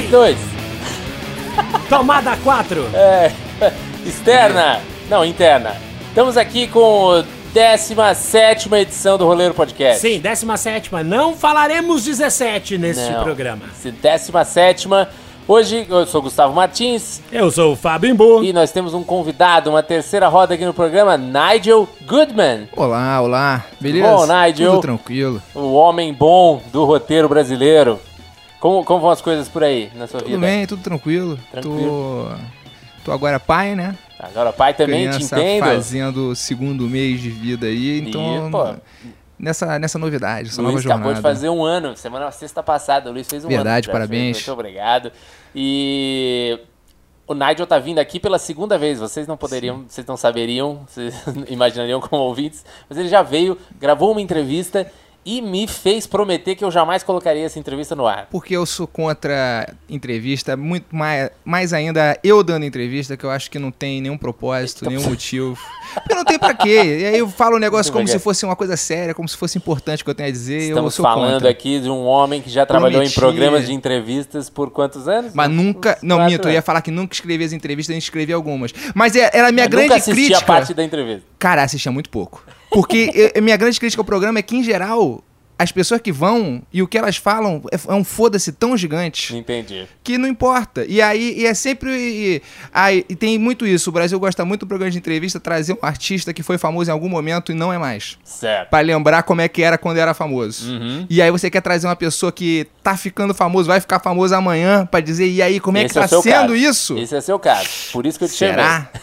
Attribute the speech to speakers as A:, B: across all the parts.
A: 2.
B: Tomada 4.
A: Externa. Não, interna. Estamos aqui com a 17ª edição do Roleiro Podcast.
B: Sim, 17ª. Não falaremos 17 neste programa.
A: 17ª. Hoje eu sou o Gustavo Martins.
B: Eu sou o Fábio Imbu.
A: E nós temos um convidado, uma terceira roda aqui no programa, Nigel Goodman.
C: Olá, beleza?
A: Bom, Nigel.
C: Tudo tranquilo.
A: O homem bom do roteiro brasileiro. Como vão as coisas por aí na sua vida?
C: Tudo bem, tudo tranquilo. Tô agora pai, né?
A: Agora pai também,
C: criança
A: te entendo.
C: Fazendo o segundo mês de vida aí, então... Nessa novidade, essa nova jornada.
A: Luiz acabou de fazer um ano, sexta passada, o Luiz fez um ano.
C: Verdade, parabéns.
A: Muito obrigado. E o Nigel tá vindo aqui pela segunda vez, vocês não poderiam, vocês não saberiam, vocês imaginariam como ouvintes, mas ele já veio, gravou uma entrevista e me fez prometer que eu jamais colocaria essa entrevista no ar.
C: Porque eu sou contra entrevista, muito mais ainda eu dando entrevista, que eu acho que não tem nenhum propósito, nenhum motivo. Porque não tem pra quê. E aí eu falo um negócio como se fosse uma coisa séria, como se fosse importante que eu tenho a dizer.
A: Estamos
C: eu sou
A: falando
C: contra.
A: Aqui de um homem que já trabalhou em programas de entrevistas por quantos anos?
C: Mas nunca... Não, minto, eu ia falar que nunca escrevi as entrevistas, nem escrevi algumas. Mas era a minha grande crítica...
A: Nunca assisti a parte da entrevista.
C: Cara, assistia muito pouco. Porque minha grande crítica ao programa é que, em geral... As pessoas que vão e o que elas falam é um foda-se tão gigante.
A: Entendi. Que
C: não importa. E aí é sempre... E tem muito isso. O Brasil gosta muito do programa de entrevista, trazer um artista que foi famoso em algum momento e não é mais.
A: Certo.
C: Pra lembrar como é que era quando era famoso.
A: Uhum.
C: E aí você quer trazer uma pessoa que tá ficando famoso, vai ficar famoso amanhã, pra dizer, e aí, como é que tá sendo isso?
A: Esse é seu caso. Por isso que eu te chamei.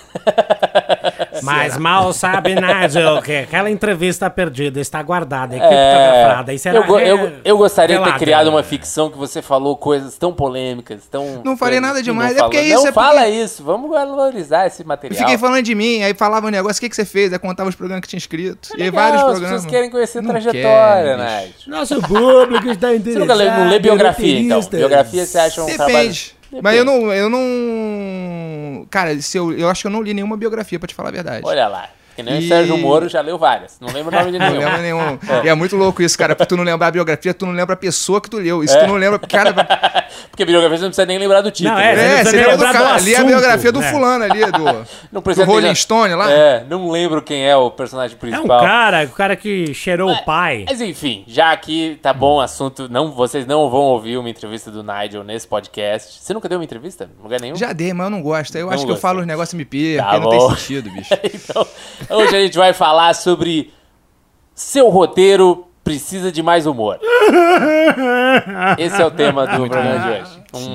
B: Mas mal sabe, Nigel, que aquela entrevista perdida está guardada, criptografada.
A: Eu gostaria de ter criado uma ficção que você falou coisas tão polêmicas, tão...
C: Não falei nada demais,
A: Não fala isso, vamos valorizar esse material.
C: Eu fiquei falando de mim, aí falava um negócio, o que você fez? Aí contava os programas que tinha escrito.
A: E
C: aí vários programas.
A: As pessoas querem conhecer a trajetória, né?
B: Nosso público está interessado.
A: Você nunca lê biografia, então? Biografia você acha um trabalho...
C: Depende. Mas eu não... Cara, eu acho que eu não li nenhuma biografia, pra te falar a verdade.
A: Olha lá. Que nem o Sérgio Moro já leu várias. Não lembro o nome de nenhum.
C: Não lembro nenhum. E é muito louco isso, cara. Pra tu não lembrar a biografia, tu não lembra a pessoa que tu leu. Isso tu não lembra... Cara,
A: porque biografia você não precisa nem lembrar do título.
C: Você lembra do cara. Ali é a biografia do fulano ali, do Rolling Stone lá.
A: Não lembro quem é o personagem principal.
B: É o cara que cheirou o pai.
A: Mas enfim, já aqui tá bom o assunto. Vocês não vão ouvir uma entrevista do Nigel nesse podcast. Você nunca deu uma entrevista? Em lugar nenhum?
C: Já dei, mas eu não gosto. Eu acho que eu falo os negócios e me perco,
A: tá
C: porque não tem sentido, bicho.
A: Então, hoje a gente vai falar sobre seu roteiro precisa de mais humor. Esse é o tema do programa de hoje.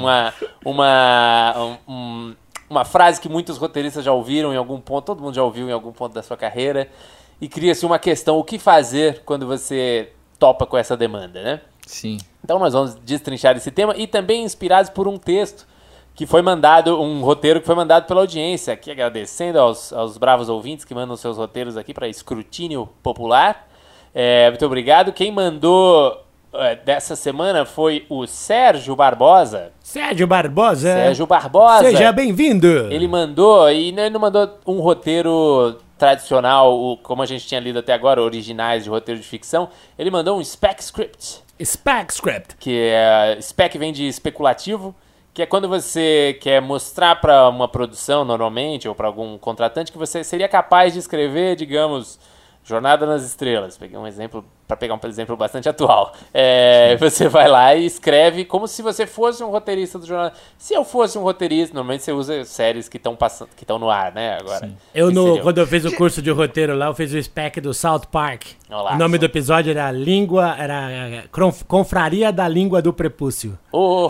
A: Uma frase que muitos roteiristas já ouviram em algum ponto, todo mundo já ouviu em algum ponto da sua carreira, e cria-se uma questão, o que fazer quando você topa com essa demanda, né?
C: Sim.
A: Então nós vamos destrinchar esse tema e também inspirados por um texto que foi mandado, um roteiro que foi mandado pela audiência, aqui agradecendo aos bravos ouvintes que mandam seus roteiros aqui para escrutínio popular. Muito obrigado. Quem mandou dessa semana foi o Sérgio Barbosa.
B: Sérgio Barbosa.
A: Seja
B: bem-vindo.
A: Ele mandou, e ele não mandou um roteiro tradicional, como a gente tinha lido até agora, originais de roteiro de ficção. Ele mandou um spec script.
B: Spec script.
A: Que spec vem de especulativo. Que é quando você quer mostrar para uma produção, normalmente, ou para algum contratante, que você seria capaz de escrever, digamos, Jornada nas Estrelas. Peguei um exemplo, para pegar um exemplo bastante atual. Você vai lá e escreve como se você fosse um roteirista do jornal. Se eu fosse um roteirista, normalmente você usa séries que estão no ar, né? Agora.
B: Quando eu fiz o curso de roteiro lá, eu fiz o spec do South Park.
A: Olá,
B: o nome do episódio era Confraria da Língua do Prepúcio.
A: O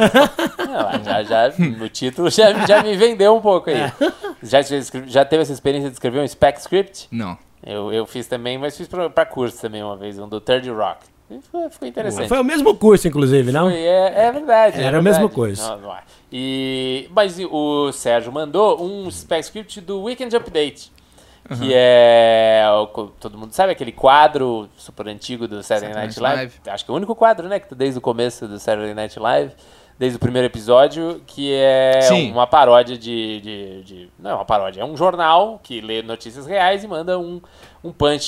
A: título já me vendeu um pouco aí. Já teve essa experiência de escrever um spec script?
C: Não.
A: Eu fiz também, mas fiz pra curso também uma vez, um do Third Rock. Ficou interessante.
B: Foi o mesmo curso, inclusive, não?
A: É verdade.
B: Era o mesmo curso.
A: Mas o Sérgio mandou um spec script do Weekend Update, que é, todo mundo sabe, aquele quadro super antigo do Saturday Night Live. Acho que é o único quadro, né, que tá desde o começo do Saturday Night Live. Desde o primeiro episódio, que é uma paródia não é uma paródia, é um jornal que lê notícias reais e manda um punch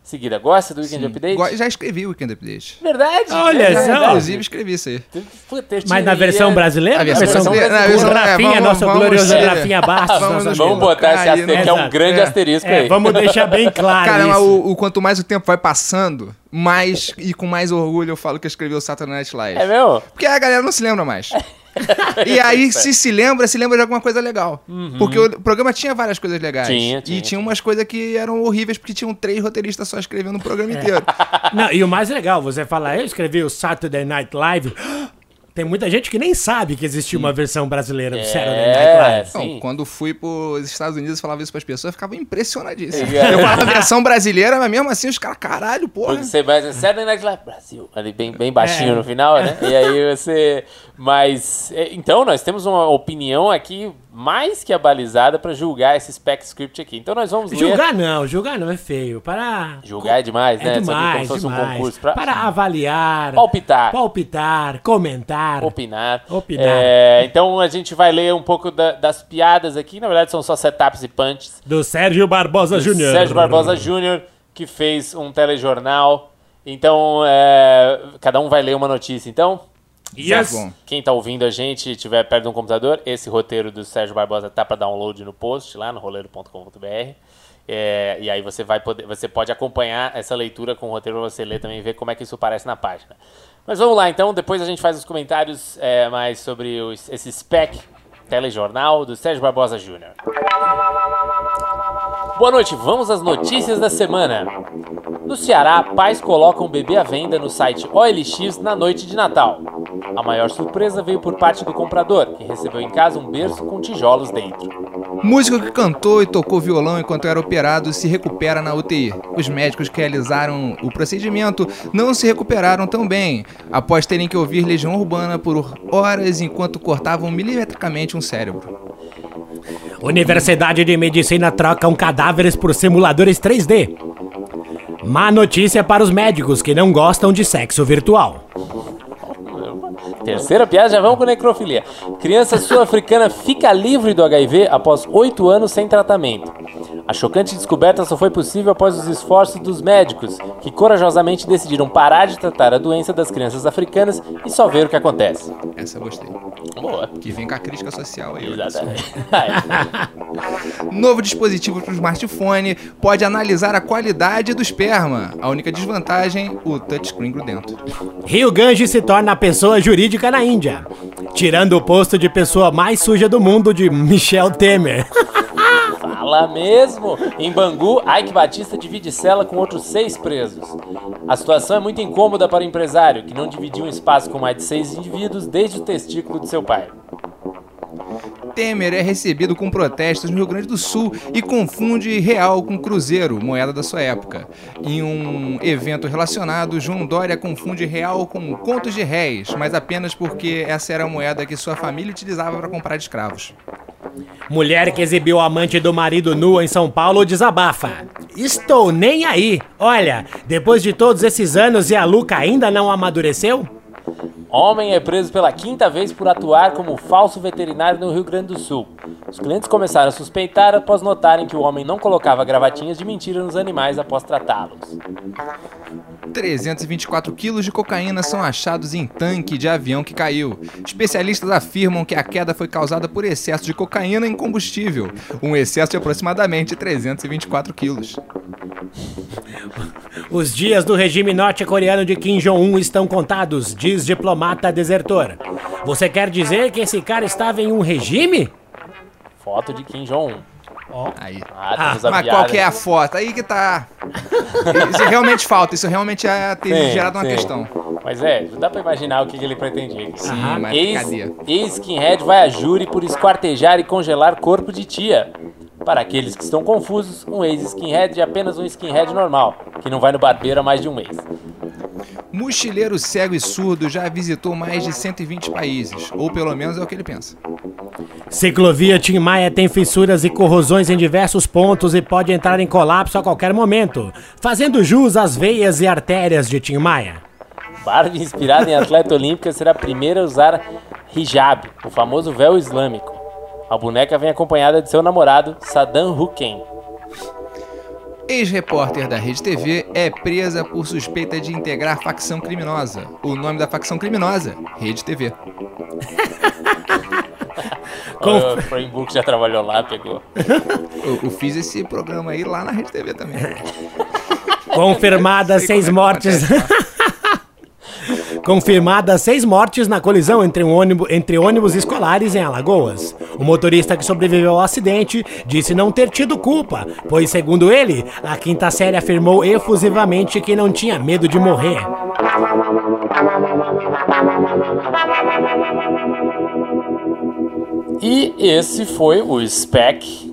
A: seguida. Gosta do Weekend Update?
C: Já escrevi o Weekend Update.
A: Verdade?
B: Olha só.
C: Inclusive, escrevi isso aí.
A: Puta, eu
B: Mas na
A: tinha-
B: versão brasileira?
C: A versão brasileira.
B: O Rafinha, nosso glorioso
C: tirar.
B: Rafinha Bastos. nosso
A: Vamos
B: amigo.
A: botar esse asterisco, que é um
B: Exato.
A: grande asterisco aí.
B: Vamos deixar bem claro
C: Caramba,
B: isso.
C: o quanto mais o tempo vai passando, mais e com mais orgulho eu falo que eu escrevi o Saturday Night Live.
A: É mesmo?
C: Porque a galera não se lembra mais. E aí, se lembra de alguma coisa legal. Porque o programa tinha várias coisas legais.
A: Tinha,
C: e tinha umas coisas que eram horríveis, porque tinham 3 roteiristas só escrevendo o programa inteiro.
B: Não, e o mais legal, você fala, eu escrevi o Saturday Night Live. Tem muita gente que nem sabe que existia uma versão brasileira do Saturday Night Live.
C: Então,
A: sim.
C: quando fui pros Estados Unidos e falava isso pras pessoas, eu ficava impressionadíssimo.
A: É.
C: Eu falava a versão brasileira, mas mesmo assim os caras, caralho, porra.
A: Porque você vai Saturday Night Live Brasil, ali bem baixinho no final, né? E aí você... Mas, então, nós temos uma opinião aqui mais que abalizada pra julgar esse spec script aqui. Então nós vamos ler...
B: Julgar não, é feio. Para...
A: Julgar é demais, né?
B: É
A: Isso aqui
B: demais,
A: como se fosse um
B: demais.
A: concurso
B: Para avaliar,
A: palpitar,
B: comentar,
A: opinar.
B: Opinar.
A: Então a gente vai ler um pouco das piadas aqui. Na verdade são só setups e punches.
B: do Sérgio Barbosa Júnior.
A: Sérgio Barbosa Júnior, que fez um telejornal. Então, cada um vai ler uma notícia. Então,
B: Yes.
C: Bom.
A: quem tá ouvindo a gente e estiver perto de um computador, esse roteiro do Sérgio Barbosa tá para download no post lá no roleiro.com.br. E aí você pode acompanhar essa leitura com o roteiro pra você ler também e ver como é que isso aparece na página. Mas vamos lá, então, depois a gente faz os comentários mais sobre esse spec telejornal do Sérgio Barbosa Júnior. Boa noite, vamos às notícias da semana. No Ceará, pais colocam bebê à venda no site OLX na noite de Natal. A maior surpresa veio por parte do comprador, que recebeu em casa um berço com tijolos dentro.
C: Músico que cantou e tocou violão enquanto era operado se recupera na UTI. Os médicos que realizaram o procedimento não se recuperaram tão bem, após terem que ouvir Legião Urbana por horas enquanto cortavam milimetricamente um cérebro.
B: Universidade de Medicina trocam cadáveres por simuladores 3D. Má notícia para os médicos que não gostam de sexo virtual.
A: Terceira piada, já vamos com necrofilia. Criança sul-africana fica livre do HIV após 8 anos sem tratamento. A chocante descoberta só foi possível após os esforços dos médicos, que corajosamente decidiram parar de tratar a doença das crianças africanas e só ver o que acontece.
C: Essa eu gostei.
A: Boa.
C: Que vem com a crítica social aí.
A: Exatamente.
C: Novo dispositivo para o smartphone pode analisar a qualidade do esperma. A única desvantagem, o touchscreen grudento.
B: Rio Ganges se torna a pessoa jurídica na Índia, tirando o posto de pessoa mais suja do mundo de Michel Temer.
A: Fala mesmo! Em Bangu, Ike Batista divide cela com outros 6 presos. A situação é muito incômoda para o empresário, que não dividiu um espaço com mais de 6 indivíduos desde o testículo de seu pai.
C: Temer é recebido com protestos no Rio Grande do Sul e confunde real com cruzeiro, moeda da sua época. Em um evento relacionado, João Dória confunde real com contos de réis, mas apenas porque essa era a moeda que sua família utilizava para comprar escravos.
B: Mulher que exibiu o amante do marido nu em São Paulo desabafa. Estou nem aí. Olha, depois de todos esses anos e a Luca ainda não amadureceu?
A: Homem é preso pela 5ª vez por atuar como falso veterinário no Rio Grande do Sul. Os clientes começaram a suspeitar após notarem que o homem não colocava gravatinhas de mentira nos animais após tratá-los.
C: 324 quilos de cocaína são achados em tanque de avião que caiu. Especialistas afirmam que a queda foi causada por excesso de cocaína em combustível, um excesso de aproximadamente 324 quilos.
B: Os dias do regime norte-coreano de Kim Jong-un estão contados, diz diplomata desertor. Você quer dizer que esse cara estava em um regime?
A: Foto de Kim Jong-un.
C: Aí.
A: Temos a
C: Mas
A: piada.
C: qual que é a foto? Aí que tá. Isso realmente falta, isso realmente é ter
A: Sim,
C: gerado uma
A: sim.
C: questão.
A: Mas dá pra imaginar o que ele pretendia aqui.
C: Sim, mas cadê?
A: Ex-skinhead vai a júri por esquartejar e congelar corpo de tia. Para aqueles que estão confusos, um ex-skinhead é apenas um skinhead normal, que não vai no barbeiro há mais de um mês.
C: Mochileiro cego e surdo já visitou mais de 120 países, ou pelo menos é o que ele pensa.
B: Ciclovia Tim Maia tem fissuras e corrosões em diversos pontos e pode entrar em colapso a qualquer momento, fazendo jus às veias e artérias de Tim Maia.
A: Barbie, inspirada em atleta olímpica, será a primeira a usar hijab, o famoso véu islâmico. A boneca vem acompanhada de seu namorado, Saddam Hussein.
C: Ex-repórter da Rede TV é presa por suspeita de integrar facção criminosa. O nome da facção criminosa, Rede TV.
A: O Framework já trabalhou lá, pegou.
C: Eu fiz esse programa aí lá na Rede TV também.
B: Confirmadas 6 mortes. Confirmadas 6 mortes na colisão entre ônibus escolares em Alagoas. O motorista que sobreviveu ao acidente disse não ter tido culpa, pois, segundo ele, a quinta série afirmou efusivamente que não tinha medo de morrer.
A: E esse foi o spec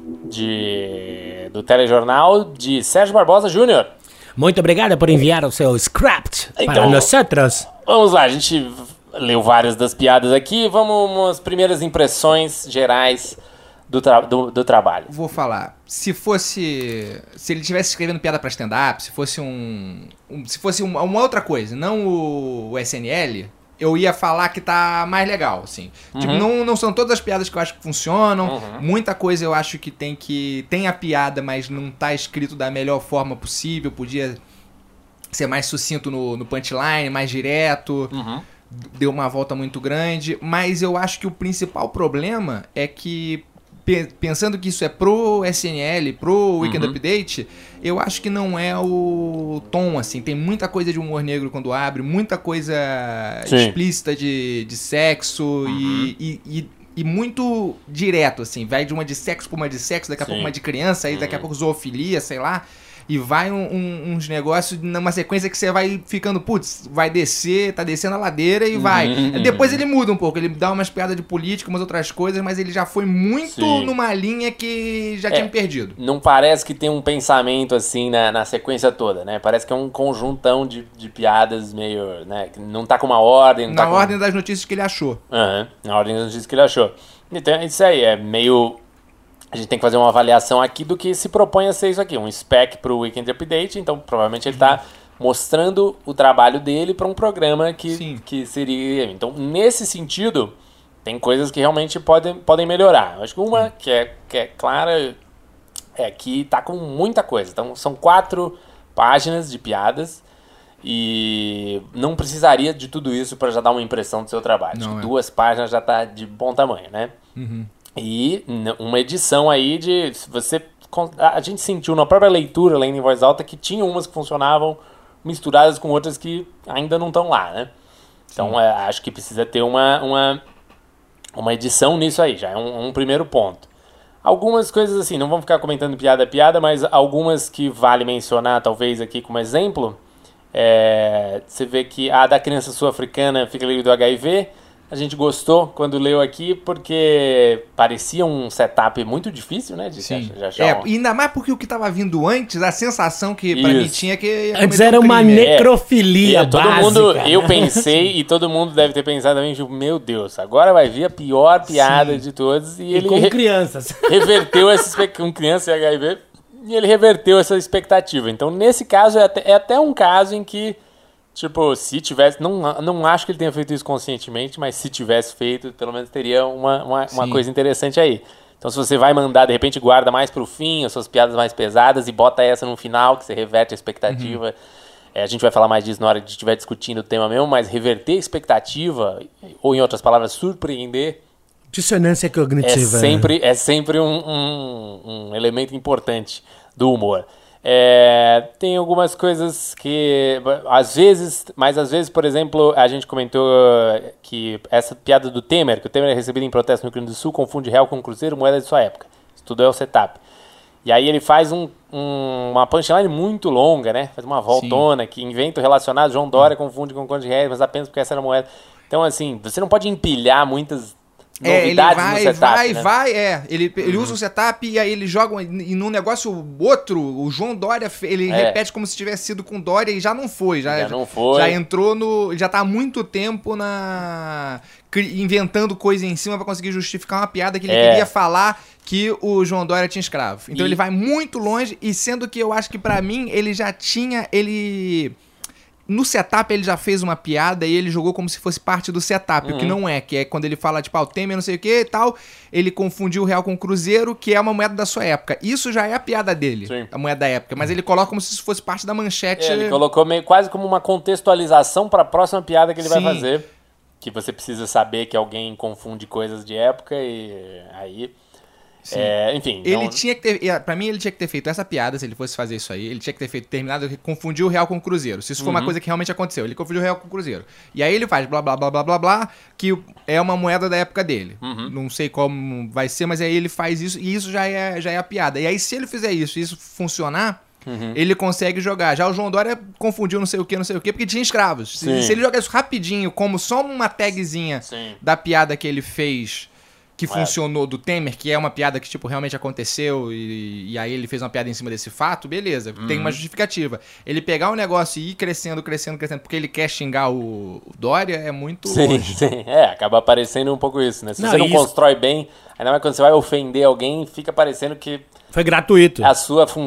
A: do telejornal de Sérgio Barbosa Júnior.
B: Muito obrigado por enviar o seu script para nós outros.
A: Vamos lá, a gente leu várias das piadas aqui. Vamos umas primeiras impressões gerais do trabalho.
C: Vou falar. Se ele tivesse escrevendo piada pra stand-up, se fosse uma outra coisa, não o SNL, eu ia falar que tá mais legal, assim. Uhum. Tipo, não são todas as piadas que eu acho que funcionam. Uhum. Muita coisa eu acho que tem a piada, mas não tá escrito da melhor forma possível. Podia ser mais sucinto no punchline, mais direto. Uhum. Deu uma volta muito grande. Mas eu acho que o principal problema é que, pensando que isso é pro SNL, pro Weekend Update, eu acho que não é o tom, assim. Tem muita coisa de humor negro quando abre, muita coisa explícita de sexo e muito direto, assim. Vai de uma de sexo pra uma de sexo, daqui a pouco uma de criança, aí daqui a pouco zoofilia, sei lá. E vai uns negócios numa sequência que você vai ficando, putz, vai descer, tá descendo a ladeira e vai. Depois ele muda um pouco, ele dá umas piadas de política, umas outras coisas, mas ele já foi muito numa linha que já tinha me perdido.
A: Não parece que tem um pensamento assim na sequência toda, né? Parece que é um conjuntão de piadas meio, né? Que não tá com uma ordem.
C: Na ordem das notícias que ele achou.
A: Na ordem das notícias que ele achou. Então isso aí é meio... A gente tem que fazer uma avaliação aqui do que se propõe a ser isso aqui, um spec para o Weekend Update, então provavelmente ele está mostrando o trabalho dele para um programa que seria... Então, nesse sentido, tem coisas que realmente podem melhorar. Acho que uma que é clara é que está com muita coisa. Então, são 4 páginas de piadas e não precisaria de tudo isso para já dar uma impressão do seu trabalho. Acho que 2 páginas já está de bom tamanho, né? E uma edição aí a gente sentiu na própria leitura, lendo em voz alta, que tinha umas que funcionavam misturadas com outras que ainda não estão lá, né? Então acho que precisa ter uma edição nisso aí, já é um primeiro ponto. Algumas coisas assim, não vamos ficar comentando piada a piada, mas algumas que vale mencionar, talvez aqui como exemplo, você vê que a da criança sul-africana fica livre do HIV. A gente gostou quando leu aqui porque parecia um setup muito difícil, né? De achar
C: ainda mais porque o que estava vindo antes, a sensação que pra mim tinha que...
B: Antes era uma necrofilia básica.
A: Eu pensei e todo mundo deve ter pensado também, tipo, meu Deus, agora vai vir a pior piada de todos. E ele
B: com crianças.
A: Reverteu com criança e HIV, e ele reverteu essa expectativa. Então, nesse caso, é até um caso em que tipo, se tivesse... Não acho que ele tenha feito isso conscientemente, mas se tivesse feito, pelo menos teria uma coisa interessante aí. Então, se você vai mandar, de repente, guarda mais pro fim, as suas piadas mais pesadas e bota essa no final, que você reverte a expectativa. A gente vai falar mais disso na hora que estiver discutindo o tema mesmo, mas reverter a expectativa, ou em outras palavras, surpreender...
B: Dissonância cognitiva.
A: É sempre um elemento importante do humor. Tem algumas coisas que às vezes, por exemplo, a gente comentou que essa piada do Temer, que o Temer é recebido em protesto no Rio Grande do Sul, confunde real com cruzeiro, moeda de sua época. Isso tudo é o setup. E aí ele faz uma punchline muito longa, né? Faz uma voltona que inventa relacionado, João Dória confunde com conto de réis, mas apenas porque essa era a moeda. Então, assim, você não pode empilhar muitas novidades no setup,
C: ele usa o setup e aí ele joga e num negócio outro, o João Dória, ele repete como se tivesse sido com Dória e já não foi, já entrou já tá há muito tempo inventando coisa em cima pra conseguir justificar uma piada que ele queria falar que o João Dória tinha escravo. Então ele vai muito longe e sendo que eu acho que pra mim ele já tinha, no setup ele já fez uma piada e ele jogou como se fosse parte do setup, o que não é, que é quando ele fala, tipo, o Temer não sei o que e tal, ele confundiu o real com o cruzeiro, que é uma moeda da sua época. Isso já é a piada dele,
A: Sim.
C: a moeda da época, mas ele coloca como se isso fosse parte da manchete.
A: Ele colocou meio quase como uma contextualização para a próxima piada que ele vai fazer, que você precisa saber que alguém confunde coisas de época e aí... enfim.
C: Ele tinha que ter. Pra mim, ele tinha que ter feito essa piada, se ele fosse fazer isso aí. Ele tinha que ter terminado, confundiu o real com o cruzeiro. Se isso for uma coisa que realmente aconteceu. Ele confundiu o real com o cruzeiro. E aí ele faz blá blá blá blá blá blá, que é uma moeda da época dele. Não sei como vai ser, mas aí ele faz isso e isso já é a piada. E aí, se ele fizer isso e isso funcionar. Ele consegue jogar. Já o João Dória confundiu não sei o que, porque tinha escravos. Se ele jogar isso rapidinho, como só uma tagzinha da piada que ele fez, que funcionou do Temer, que é uma piada que, tipo, realmente aconteceu e aí ele fez uma piada em cima desse fato, beleza, tem uma justificativa. Ele pegar o negócio e ir crescendo, porque ele quer xingar o Dória, é muito longe.
A: Sim. Acaba parecendo um pouco isso, né? Se você não constrói bem, ainda mais quando você vai ofender alguém, fica parecendo que...
B: Foi gratuito.
A: A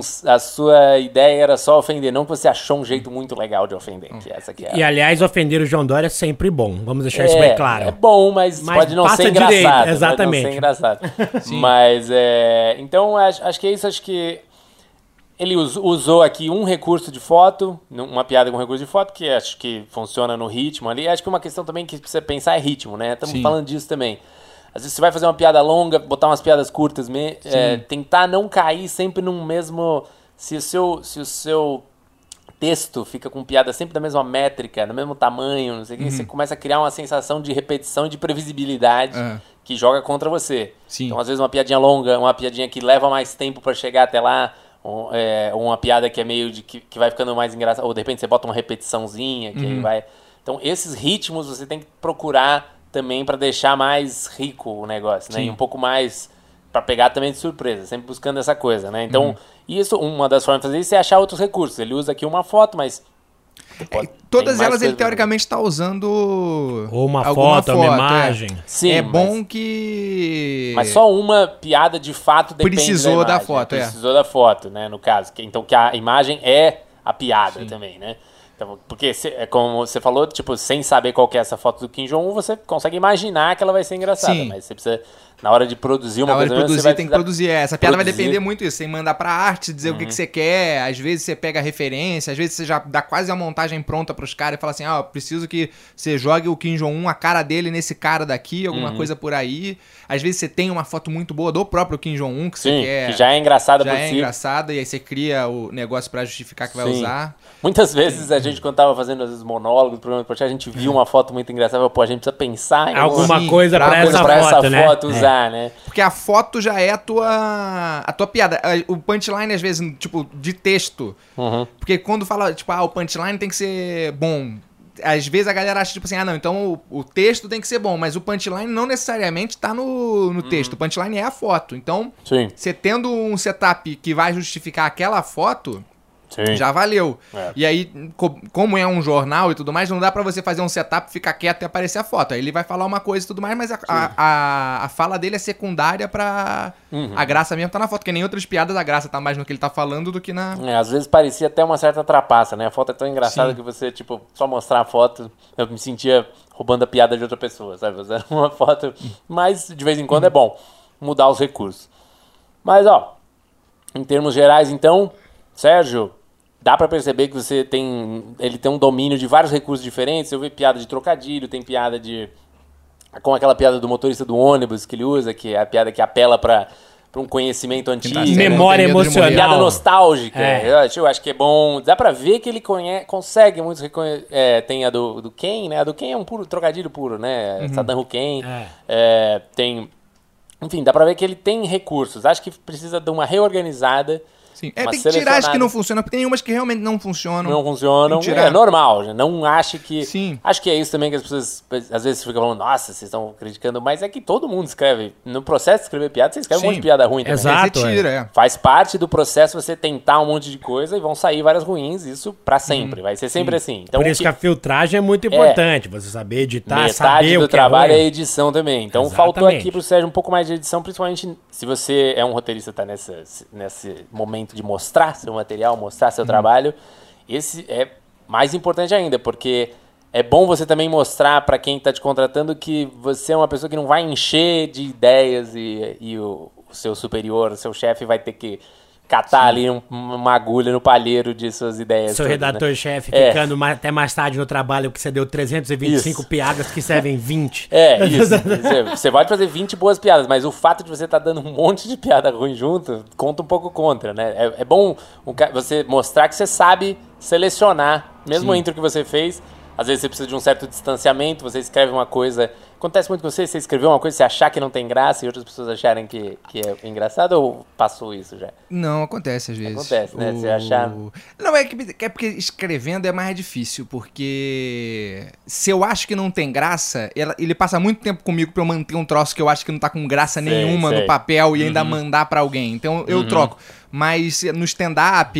A: sua ideia era só ofender, não que você achou um jeito muito legal de ofender. Que essa que é.
B: E, aliás, ofender o João Dória é sempre bom. Vamos deixar isso bem claro.
A: É bom, mas pode não ser engraçado.
B: Direito, exatamente.
A: Pode não ser engraçado. Mas, então, acho que é isso. Acho que ele usou aqui um recurso de foto, uma piada com recurso de foto, que acho que funciona no ritmo ali. Acho que uma questão também que precisa pensar é ritmo, né? Estamos falando disso também. Às vezes você vai fazer uma piada longa, botar umas piadas curtas, tentar não cair sempre num mesmo... Se o seu texto fica com piada sempre da mesma métrica, no mesmo tamanho, não sei o que, você começa a criar uma sensação de repetição e de previsibilidade que joga contra você. Então, às vezes, uma piadinha longa, uma piadinha que leva mais tempo pra chegar até lá, uma piada que é meio de que vai ficando mais engraçada, ou de repente você bota uma repetiçãozinha que aí vai... Então, esses ritmos você tem que procurar também para deixar mais rico o negócio, né? E um pouco mais para pegar também de surpresa, sempre buscando essa coisa, né? Então, isso, uma das formas de fazer isso é achar outros recursos. Ele usa aqui uma foto, mas...
C: todas elas ele teoricamente está usando...
B: Ou uma foto, uma imagem.
C: Sim, é bom que...
A: Mas só uma piada de fato depende
C: Precisou
A: da
C: da foto,
A: Precisou da foto, né? No caso. Então, que a imagem é a piada também, né? Então, porque, como você falou, tipo, sem saber qual que é essa foto do Kim Jong-un, você consegue imaginar que ela vai ser engraçada. Mas você precisa, na hora de produzir uma coisa...
C: você tem que produzir. Essa piada vai depender muito disso. Você mandar pra arte, dizer o que você quer. Às vezes você pega a referência. Às vezes você já dá quase a montagem pronta pros caras e fala assim, preciso que você jogue o Kim Jong-un, a cara dele nesse cara daqui, alguma coisa por aí. Às vezes você tem uma foto muito boa do próprio Kim Jong-un que você quer...
A: que já é engraçada por si.
C: Já é engraçada, e aí você cria o negócio pra justificar que vai usar.
A: Muitas vezes a gente, quando tava fazendo às vezes monólogos, programa de podcast, a gente viu uma foto muito engraçada, a gente precisa pensar em
B: alguma coisa pra essa foto, né?
A: Usar, né?
C: Porque a foto já é a tua piada. O punchline, às vezes, tipo, de texto. Porque quando fala, tipo, o punchline tem que ser bom. Às vezes a galera acha, tipo assim, não, então o texto tem que ser bom, mas o punchline não necessariamente tá no texto. O punchline é a foto. Então, você tendo um setup que vai justificar aquela foto... já valeu. E aí, como é um jornal e tudo mais, não dá pra você fazer um setup, ficar quieto e aparecer a foto. Aí ele vai falar uma coisa e tudo mais, mas a fala dele é secundária pra... A graça mesmo tá na foto, porque nem outras piadas a graça tá mais no que ele tá falando do que na...
A: às vezes parecia até uma certa trapaça, né? A foto é tão engraçada que você, tipo, só mostrar a foto, eu me sentia roubando a piada de outra pessoa, sabe? Fazer uma foto, mas de vez em quando é bom mudar os recursos. Mas, em termos gerais, então, Sérgio... Dá pra perceber que ele tem um domínio de vários recursos diferentes. Eu vi piada de trocadilho, tem piada com aquela piada do motorista do ônibus que ele usa, que é a piada que apela pra um conhecimento antigo.
B: Memória emocional.
A: Piada nostálgica. Eu acho que é bom. Dá pra ver que ele consegue muitos reconhecer. Tem a do Ken, né? A do Ken é um puro trocadilho puro, né? Saddam Hussein. Tem... Enfim, dá pra ver que ele tem recursos. Acho que precisa de uma reorganizada.
C: Sim. Tem que tirar as que não funcionam, porque tem umas que realmente não funcionam.
A: Não funcionam. É normal, já não acho que...
C: Sim.
A: Acho que é isso também que as pessoas às vezes ficam falando, nossa, vocês estão criticando, mas é que todo mundo escreve. No processo de escrever piada, você escreve um monte de piada ruim também.
B: Exato.
C: Você tira,
A: Faz parte do processo você tentar um monte de coisa e vão sair várias ruins, isso pra sempre. Vai ser sempre assim. Então,
B: por isso que a filtragem é muito importante, você saber editar, saber
A: metade
B: o
A: do
B: que
A: trabalho
B: é
A: a edição também. Então faltou aqui pro Sérgio um pouco mais de edição, principalmente se você é um roteirista, tá nesse momento de mostrar seu material, mostrar seu trabalho. Esse é mais importante ainda, porque é bom você também mostrar para quem está te contratando que você é uma pessoa que não vai encher de ideias e o seu superior, o seu chefe vai ter que catar ali uma agulha no palheiro de suas ideias.
B: Seu
A: todas,
B: redator-chefe
A: né?
B: ficando até mais tarde no trabalho porque você deu 325 piadas que servem 20.
A: Isso. Você pode fazer 20 boas piadas, mas o fato de você estar dando um monte de piada ruim junto, conta um pouco contra, né? É bom você mostrar que você sabe selecionar, mesmo entre o que você fez. Às vezes você precisa de um certo distanciamento, você escreve uma coisa... Acontece muito com você escreveu uma coisa, você achar que não tem graça e outras pessoas acharem que é engraçado, ou passou isso já?
C: Não, acontece às vezes.
A: Acontece, né? Você achar...
C: Não, é porque escrevendo é mais difícil, porque se eu acho que não tem graça, ele passa muito tempo comigo pra eu manter um troço que eu acho que não tá com graça nenhuma no papel e ainda mandar pra alguém. Então eu troco. Mas no stand-up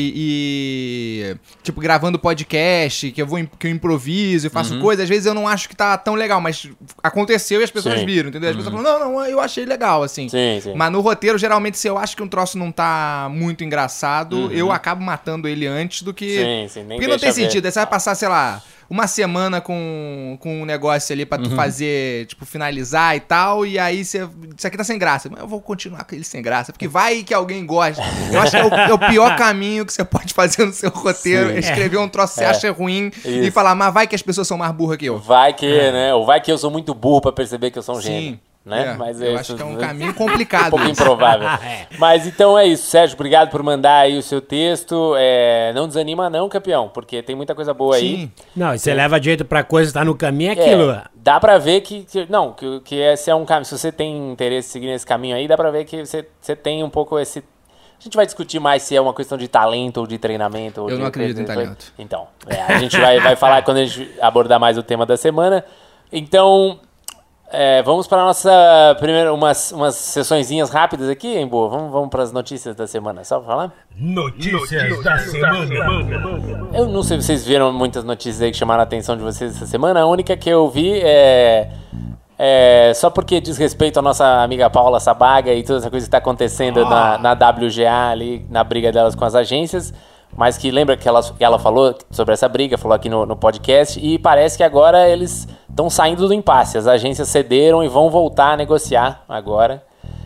C: e, tipo, gravando podcast, que eu improviso e faço coisas, às vezes eu não acho que tá tão legal, mas aconteceu e as pessoas viram, entendeu? As pessoas falam, não, eu achei legal, assim.
A: Sim.
C: Mas no roteiro, geralmente, se eu acho que um troço não tá muito engraçado, eu acabo matando ele antes do que...
A: Sim,
C: porque não tem sentido, aí você vai passar, sei lá... uma semana com um negócio ali pra tu fazer, tipo, finalizar e tal, e aí isso aqui tá sem graça. Mas eu vou continuar com ele sem graça, porque vai que alguém gosta. Eu acho que é o pior caminho que você pode fazer no seu roteiro, é escrever um troço que você acha ruim e falar, mas vai que as pessoas são mais burras que eu.
A: Vai que, né? Ou vai que eu sou muito burro pra perceber que eu sou um gênio. Né?
C: Mas eu acho que é um caminho complicado.
A: Um pouco improvável. Mas então é isso, Sérgio, obrigado por mandar aí o seu texto. Não desanima não, campeão, porque tem muita coisa boa aí.
B: Não, e você leva jeito pra coisa, tá no caminho, é aquilo.
A: Dá pra ver que esse é um caminho. Se você tem interesse em seguir nesse caminho aí, dá pra ver que você tem um pouco esse... A gente vai discutir mais se é uma questão de talento ou de treinamento.
C: Eu não acredito em talento.
A: Então, a gente vai falar quando a gente abordar mais o tema da semana. Então... vamos para a nossa primeira, umas sessõezinhas rápidas aqui, hein, Boa? Vamos para as notícias da semana, só para falar?
D: Notícias da semana.
A: Eu não sei se vocês viram muitas notícias aí que chamaram a atenção de vocês essa semana. A única que eu vi só porque diz respeito à nossa amiga Paula Sabaga e toda essa coisa que está acontecendo na WGA ali, na briga delas com as agências. Mas que lembra que ela falou sobre essa briga, falou aqui no podcast, e parece que agora eles estão saindo do impasse. As agências cederam e vão voltar a negociar agora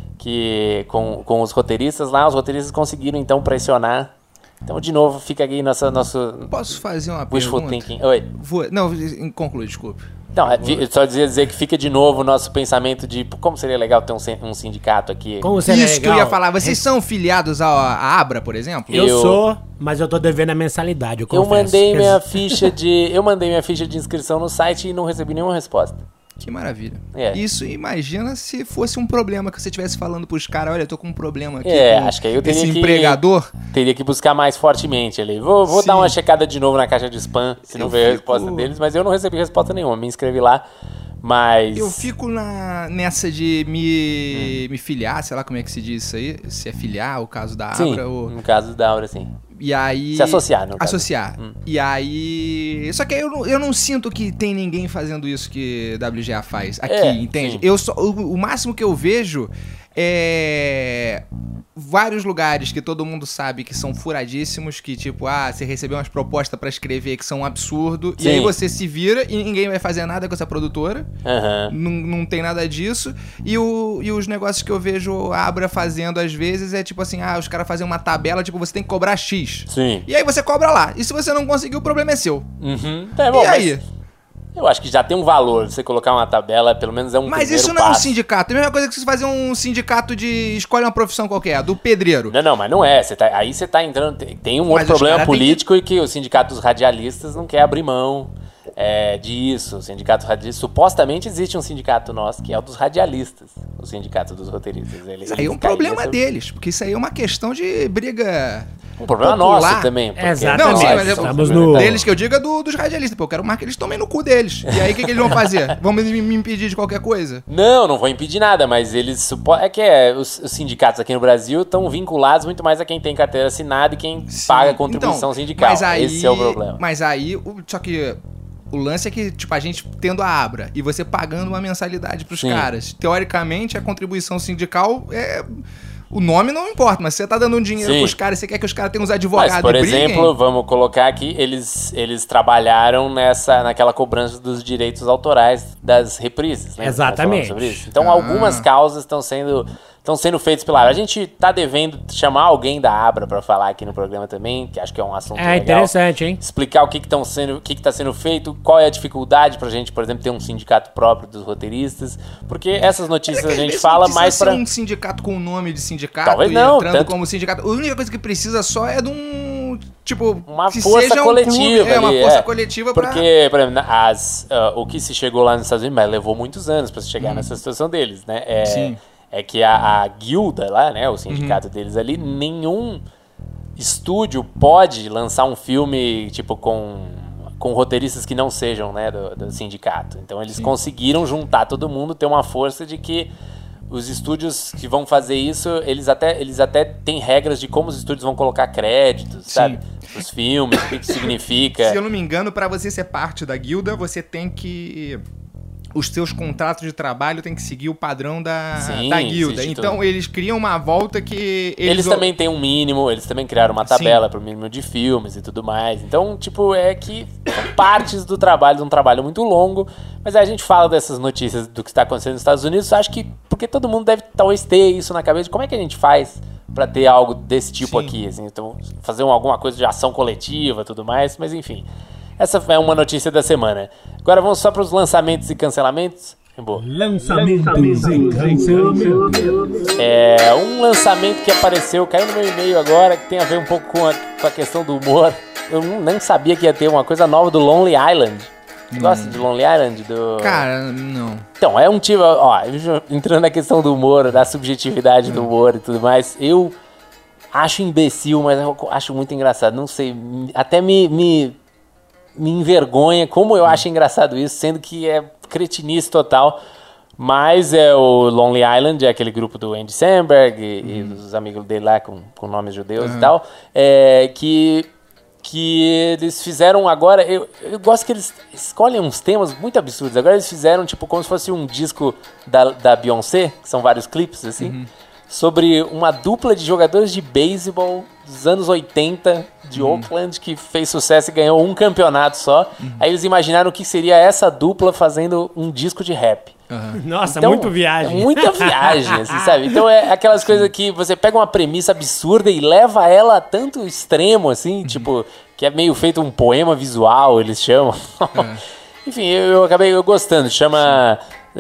A: com os roteiristas lá. Os roteiristas conseguiram então pressionar. Então, de novo, fica aqui nosso...
C: Posso fazer uma
A: wishful
C: pergunta?
A: Thinking. Oi.
C: Não, conclui, desculpe.
A: Não, eu só dizer que fica de novo o nosso pensamento de como seria legal ter um sindicato aqui.
B: Como seria
C: Isso
B: legal.
C: que eu ia falar. Vocês são filiados à Abra, por exemplo?
B: Eu sou, mas eu tô devendo a mensalidade, eu confesso.
A: Eu mandei minha ficha de inscrição no site e não recebi nenhuma resposta.
C: Que maravilha. Isso, imagina se fosse um problema que você estivesse falando pros caras, olha, eu tô com um problema aqui com
A: acho que aí eu teria
C: esse empregador.
A: Teria que buscar mais fortemente ali. Vou dar uma checada de novo na caixa de spam, se não veio a resposta deles, mas eu não recebi resposta nenhuma, me inscrevi lá, mas...
C: Eu fico nessa de me filiar, sei lá como é que se diz isso aí, se é filiar, o caso da Abra ou...
A: no caso da Abra, sim.
C: E aí...
A: Se associar, no caso.
C: Associar. E aí... Só que eu não sinto que tem ninguém fazendo isso que WGA faz aqui, entende? O máximo que eu vejo é... vários lugares que todo mundo sabe que são furadíssimos, que tipo, você recebeu umas propostas pra escrever que são um absurdo, e aí você se vira e ninguém vai fazer nada com essa produtora, não tem nada disso, e os negócios que eu vejo a Abra fazendo às vezes é tipo assim, os caras fazem uma tabela, tipo, você tem que cobrar X.
A: Sim.
C: E aí você cobra lá, e se você não conseguir, o problema é seu.
A: Bom,
C: e aí?
A: Eu acho que já tem um valor, você colocar uma tabela, pelo menos é um
C: Mas
A: primeiro
C: isso não é um
A: passo.
C: sindicato. É a mesma coisa que você fazer um sindicato de... Escolhe uma profissão qualquer, do pedreiro.
A: Não, mas não é. Aí você tá entrando... Tem um outro problema político e que o sindicato dos radialistas não quer abrir mão disso. O sindicato radialista... Supostamente existe um sindicato nosso, que é o dos radialistas. O sindicato dos roteiristas.
C: Isso aí é um problema deles, porque isso aí é uma questão de briga...
A: Um problema nosso também.
B: Exatamente.
C: Não, sim, mas
B: estamos no...
C: deles que eu digo é dos radialistas. Pô, eu quero mais que eles tomem no cu deles. E aí, o que eles vão fazer? Vão me impedir de qualquer coisa?
A: Não vão impedir nada, mas eles... os sindicatos aqui no Brasil estão vinculados muito mais a quem tem carteira assinada e quem paga a contribuição sindical.
C: Mas aí,
A: esse é o problema.
C: Mas aí, só que... O lance é que, tipo, a gente tendo a Abra e você pagando uma mensalidade pros caras. Teoricamente, a contribuição sindical é O nome não importa, mas você tá dando um dinheiro
A: Sim.
C: pros caras, você quer que os caras tenham uns advogados
A: Mas, por
C: e briguem?
A: exemplo, vamos colocar aqui, eles trabalharam naquela cobrança dos direitos autorais das reprises, né?
B: Exatamente.
A: Sobre isso. Então, algumas causas estão sendo feitas pela Abra. A gente tá devendo chamar alguém da Abra pra falar aqui no programa também, que acho que é um assunto legal.
B: Interessante, hein?
A: Explicar o que tá sendo feito, qual é a dificuldade pra gente, por exemplo, ter um sindicato próprio dos roteiristas, porque essas notícias a gente fala mais pra...
C: um sindicato com o nome de sindicato
A: Talvez
C: e
A: não,
C: entrando
A: tanto-
C: como sindicato. A única coisa que precisa só é de um, tipo...
A: Uma
C: que
A: força
C: seja um
A: coletiva.
C: clube, uma
A: ali,
C: força coletiva pra...
A: Porque, por exemplo, o que se chegou lá nos Estados Unidos, mas levou muitos anos pra se chegar nessa situação deles, né?
C: Sim.
A: É que a guilda lá, né, o sindicato deles ali, nenhum estúdio pode lançar um filme, tipo, com roteiristas que não sejam, né, do sindicato. Então eles conseguiram juntar todo mundo, ter uma força de que os estúdios que vão fazer isso, eles até têm regras de como os estúdios vão colocar créditos, sabe? Os filmes, o que significa.
C: Se eu não me engano, pra você ser parte da guilda, você tem que... Os seus contratos de trabalho tem que seguir o padrão da guilda.
A: existe
C: Então,
A: tudo.
C: eles criam uma volta que...
A: Eles também têm um mínimo, eles também criaram uma tabela para o mínimo de filmes e tudo mais. Então, tipo, é que são partes do trabalho, de um trabalho muito longo. Mas aí a gente fala dessas notícias do que está acontecendo nos Estados Unidos, acho que porque todo mundo deve talvez ter isso na cabeça. Como é que a gente faz para ter algo desse tipo aqui? Assim? Então, fazer alguma coisa de ação coletiva e tudo mais, mas enfim. Essa é uma notícia da semana. Agora vamos só para os lançamentos e cancelamentos. Boa.
D: Lançamentos e cancelamentos.
A: Um lançamento que apareceu, caiu no meu e-mail agora, que tem a ver um pouco com a questão do humor. Eu nem sabia que ia ter uma coisa nova do Lonely Island. Você gosta de Lonely Island?
C: Cara, não.
A: Então, é um tipo... Ó, entrando na questão do humor, da subjetividade do humor e tudo mais, eu acho imbecil, mas eu acho muito engraçado. Não sei, até me envergonha como eu acho engraçado isso, sendo que é cretinice total. Mas é o Lonely Island, é aquele grupo do Andy Samberg e dos amigos dele lá com nomes judeus e tal, que eles fizeram agora... Eu gosto que eles escolhem uns temas muito absurdos. Agora eles fizeram tipo como se fosse um disco da Beyoncé, que são vários clipes assim, sobre uma dupla de jogadores de beisebol dos anos 80 de Oakland, que fez sucesso e ganhou um campeonato só. Aí eles imaginaram o que seria essa dupla fazendo um disco de rap.
B: Nossa,
A: Então,
B: muito viagem.
A: É muita viagem, assim, sabe? Então é aquelas coisas que você pega uma premissa absurda e leva ela a tanto extremo, assim, tipo, que é meio feito um poema visual, eles chamam. Enfim, eu acabei gostando. Chama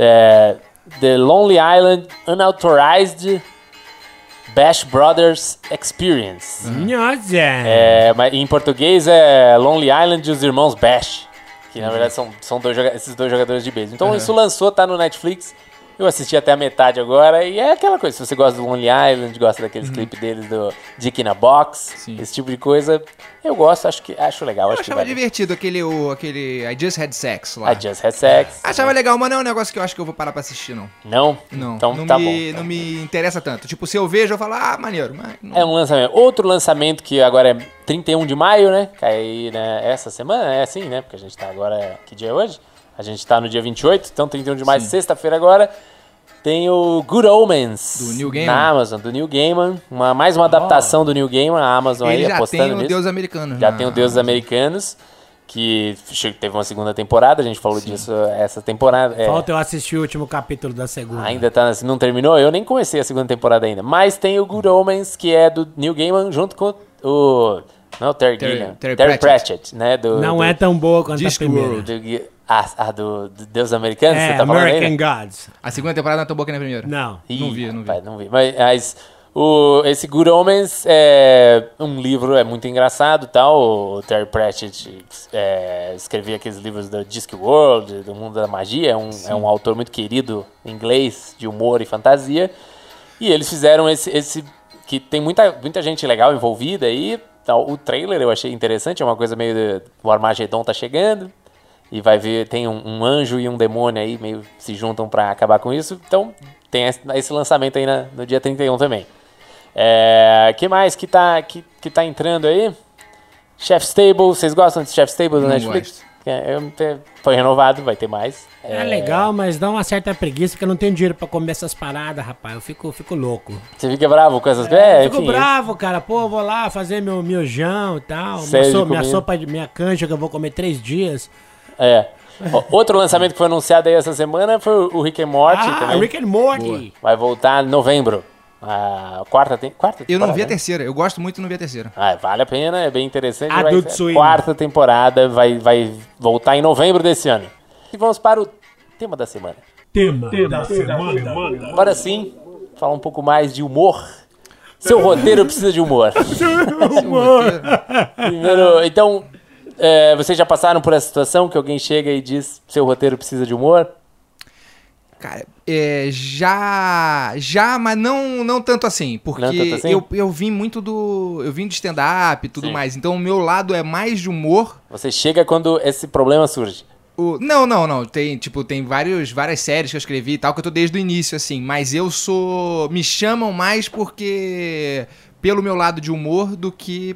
A: The Lonely Island Unauthorized Bash Brothers Experience.
B: Nossa.
A: Mas em português é Lonely Island e os Irmãos Bash. Que na verdade são esses dois jogadores de beisebol. Então isso lançou, tá no Netflix. Eu assisti até a metade agora e é aquela coisa. Se você gosta do Lonely Island, gosta daqueles clipes deles do Dick in a Box, esse tipo de coisa, eu gosto, acho legal.
C: Eu achava divertido aquele I Just Had Sex lá.
A: I Just Had Sex.
C: Achava legal, mas não é um negócio que eu acho que eu vou parar pra assistir, não.
A: Não?
C: Não,
A: Então
C: não
A: tá
C: me,
A: bom.
C: não me interessa tanto. Tipo, se eu vejo, eu falo, maneiro. Mas não.
A: É um lançamento. Outro lançamento que agora é 31 de maio, né? Cai aí, né? Essa semana, é assim, né? Porque a gente tá agora... Que dia é hoje? A gente tá no dia 28, então 31 de maio, sexta-feira agora. Tem o Good Omens
C: Do Neil Gaiman.
A: na Amazon, do Neil Gaiman. Mais uma adaptação do Neil Gaiman, a Amazon
C: Ele
A: aí
C: já
A: apostando
C: tem o
A: nisso.
C: Deus Americano.
A: Já tem o Deuses Americanos, que teve uma segunda temporada, a gente falou disso essa temporada.
B: Falta eu assistir o último capítulo da segunda.
A: Ainda não terminou? Eu nem comecei a segunda temporada ainda. Mas tem o Good Omens, que é do Neil Gaiman, junto com o... Não, o Terry Gilliam.
C: Terry
A: Pratchett, né?
B: Não é tão boa quanto a primeira.
A: Do Deus Americanos, você tá falando aí,
B: American
A: né?
B: Gods.
C: A segunda temporada não é tão boa que na primeira.
B: Não.
C: Não vi.
A: Rapaz, não vi. Mas esse Good Omens é um livro, é muito engraçado e tal. O Terry Pratchett escrevia aqueles livros do Discworld, do mundo da magia. É um autor muito querido em inglês, de humor e fantasia. E eles fizeram esse que tem muita gente legal envolvida aí. O trailer eu achei interessante, é uma coisa meio... O Armagedon tá chegando. E vai ver, tem um anjo e um demônio aí, meio se juntam pra acabar com isso. Então, tem esse lançamento aí no dia 31 também. Que mais que tá entrando aí? Chef's Table, vocês gostam de Chef's Table do Netflix?
C: Gosto.
A: Foi renovado, vai ter mais.
B: É legal, mas dá uma certa preguiça que eu não tenho dinheiro pra comer essas paradas, rapaz. Eu fico louco.
A: Você fica bravo com essas coisas?
B: Fico bravo, cara. Pô, eu vou lá fazer meu miojão e tal. Minha sopa de minha canja que eu vou comer 3 dias.
A: Outro lançamento que foi anunciado aí essa semana foi o Rick and Morty também.
B: Rick and Morty.
A: Boa. Vai voltar em novembro. A quarta temporada.
C: Eu não vi a terceira. Eu gosto muito e não vi a terceira.
A: Vale a pena, é bem interessante.
B: Adult Swim.
A: Quarta temporada vai voltar em novembro desse ano. E vamos para o tema da semana.
D: Tema da semana.
A: Agora sim, falar um pouco mais de humor. Seu roteiro precisa de humor. Primeiro, então, vocês já passaram por essa situação que alguém chega e diz seu roteiro precisa de humor?
C: Cara, já, mas não tanto assim, porque
A: tanto assim?
C: eu vim muito eu vim de stand-up e tudo mais, então o meu lado é mais de humor.
A: Você chega quando esse problema surge.
C: Não, tem várias séries que eu escrevi e tal, que eu tô desde o início, assim, mas me chamam mais pelo meu lado de humor do que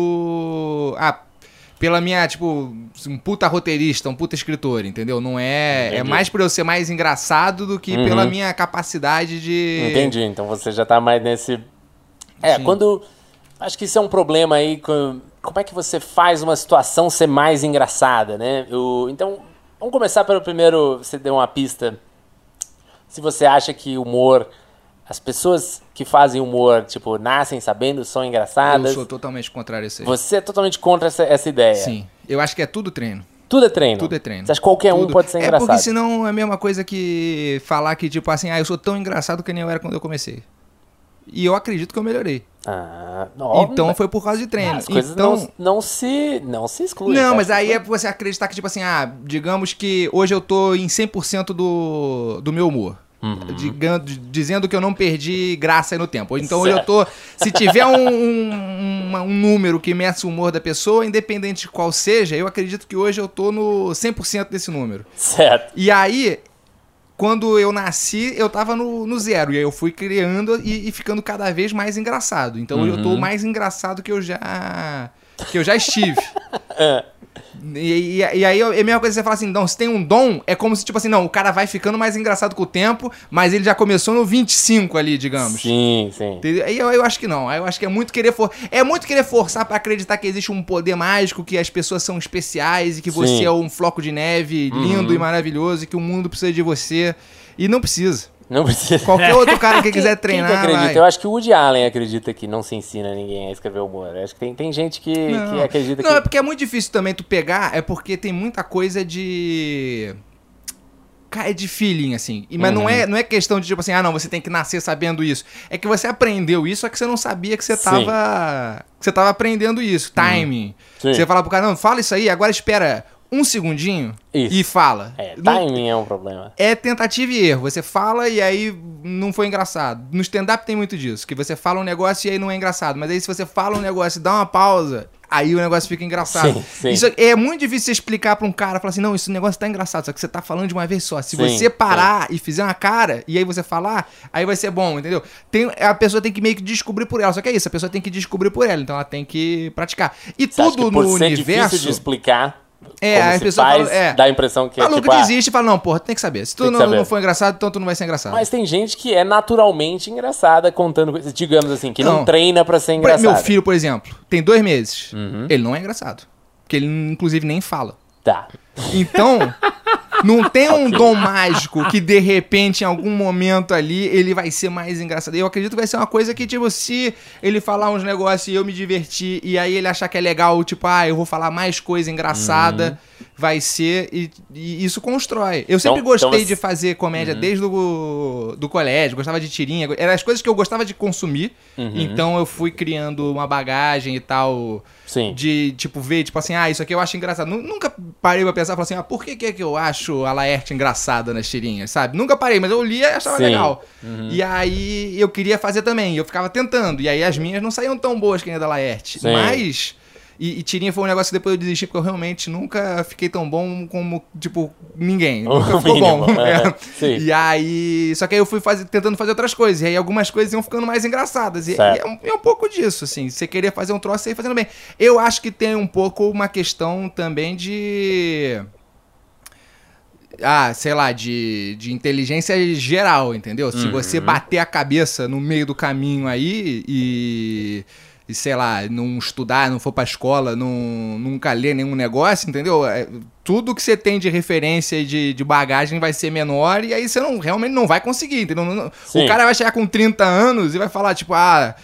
C: pela minha, um puta roteirista, um puta escritor, entendeu? Não é mais por eu ser mais engraçado do que pela minha capacidade de...
A: Entendi, então você já tá mais nesse... Quando... Acho que isso é um problema aí, como é que você faz uma situação ser mais engraçada, né? Então, vamos começar pelo primeiro, você deu uma pista. Se você acha que humor... As pessoas que fazem humor, nascem sabendo, são engraçadas.
C: Eu sou totalmente contrário a isso aí.
A: Você é totalmente contra essa ideia.
C: Sim. Eu acho que é tudo treino.
A: Tudo é treino?
C: Tudo é treino.
A: Você acha que qualquer um pode ser engraçado?
C: Porque senão é a mesma coisa que falar que, eu sou tão engraçado que nem eu era quando eu comecei. E eu acredito que eu melhorei. Então foi por causa de treino.
A: As coisas não se excluem.
C: Não, mas aí é você acreditar que, digamos que hoje eu tô em 100% do meu humor. Dizendo que eu não perdi graça aí no tempo. Então hoje eu tô... Se tiver um número que meça o humor da pessoa, independente de qual seja, eu acredito que hoje eu tô no 100% desse número.
A: Certo.
C: E aí, quando eu nasci, eu tava no 0. E aí eu fui criando e ficando cada vez mais engraçado. Então hoje eu tô mais engraçado que eu já estive. E aí é a mesma coisa que você fala assim, não, se tem um dom, é como se, não, o cara vai ficando mais engraçado com o tempo, mas ele já começou no 25 ali, digamos.
A: Sim.
C: Aí eu acho que não, aí eu acho que é muito querer forçar pra acreditar que existe um poder mágico, que as pessoas são especiais e que você é um floco de neve lindo e maravilhoso e que o mundo precisa de você, e não precisa.
A: Não precisa.
C: Qualquer outro cara que quiser treinar.
A: Quem que acredita? Eu acho que o Woody Allen acredita que não se ensina ninguém a escrever humor. Eu acho que tem gente que acredita que...
C: Não, é porque é muito difícil também tu pegar, é porque tem muita coisa de... Cara, é de feeling, assim. Mas não é questão de, não, você tem que nascer sabendo isso. É que você aprendeu isso, só que você não sabia que você tava aprendendo isso. Timing. Você fala pro cara, não, fala isso aí, agora espera... um segundinho e fala.
A: Timing é um problema.
C: É tentativa e erro. Você fala e aí não foi engraçado. No stand-up tem muito disso, que você fala um negócio e aí não é engraçado. Mas aí se você fala um negócio e dá uma pausa, aí o negócio fica engraçado.
A: Sim.
C: Isso é muito difícil você explicar pra um cara, falar assim, não, esse negócio tá engraçado, só que você tá falando de uma vez só. Se você parar e fizer uma cara, e aí você falar, aí vai ser bom, entendeu? A pessoa tem que meio que descobrir por ela, só que é isso, a pessoa tem que descobrir por ela, então ela tem que praticar. E
A: você
C: tudo
A: acha que por
C: no
A: ser
C: universo...
A: difícil de explicar...
C: as pessoas falam,
A: dá a impressão que
C: maluco desiste e fala, não, porra, tem que saber. Se tu não for engraçado, então tu não vai ser engraçado.
A: Mas tem gente que é naturalmente engraçada contando coisas, digamos assim, que não treina pra ser engraçado.
C: Meu filho, por exemplo, tem 2 meses. Ele não é engraçado. Porque ele, inclusive, nem fala.
A: Tá.
C: Então, não tem um dom mágico que, de repente, em algum momento ali, ele vai ser mais engraçado. Eu acredito que vai ser uma coisa que, se ele falar uns negócios e eu me divertir, e aí ele achar que é legal, eu vou falar mais coisa engraçada, vai ser, e isso constrói. Eu sempre gostei de fazer comédia desde do colégio, gostava de tirinha, eram as coisas que eu gostava de consumir, então eu fui criando uma bagagem e tal...
A: Sim.
C: De, ver, isso aqui eu acho engraçado. Nunca parei pra pensar, falar assim, por que eu acho a Laerte engraçada nas tirinhas, sabe? Nunca parei, mas eu lia e achava legal. E aí eu queria fazer também, eu ficava tentando. E aí as minhas não saíam tão boas que nem a da Laerte. Mas E tirinha foi um negócio que depois eu desisti, porque eu realmente nunca fiquei tão bom como, tipo, ninguém. Nunca ficou
A: mínimo,
C: bom.
A: sim.
C: E aí... Só que aí eu fui tentando fazer outras coisas. E aí algumas coisas iam ficando mais engraçadas. E é um pouco disso, assim. Você querer fazer um troço e ir fazendo bem. Eu acho que tem um pouco uma questão também de... sei lá, de inteligência geral, entendeu? Se você bater a cabeça no meio do caminho aí e sei lá, não estudar, não for pra escola, nunca ler nenhum negócio, entendeu? Tudo que você tem de referência e de bagagem vai ser menor e aí você realmente não vai conseguir, entendeu? O cara vai chegar com 30 anos e vai falar, tipo,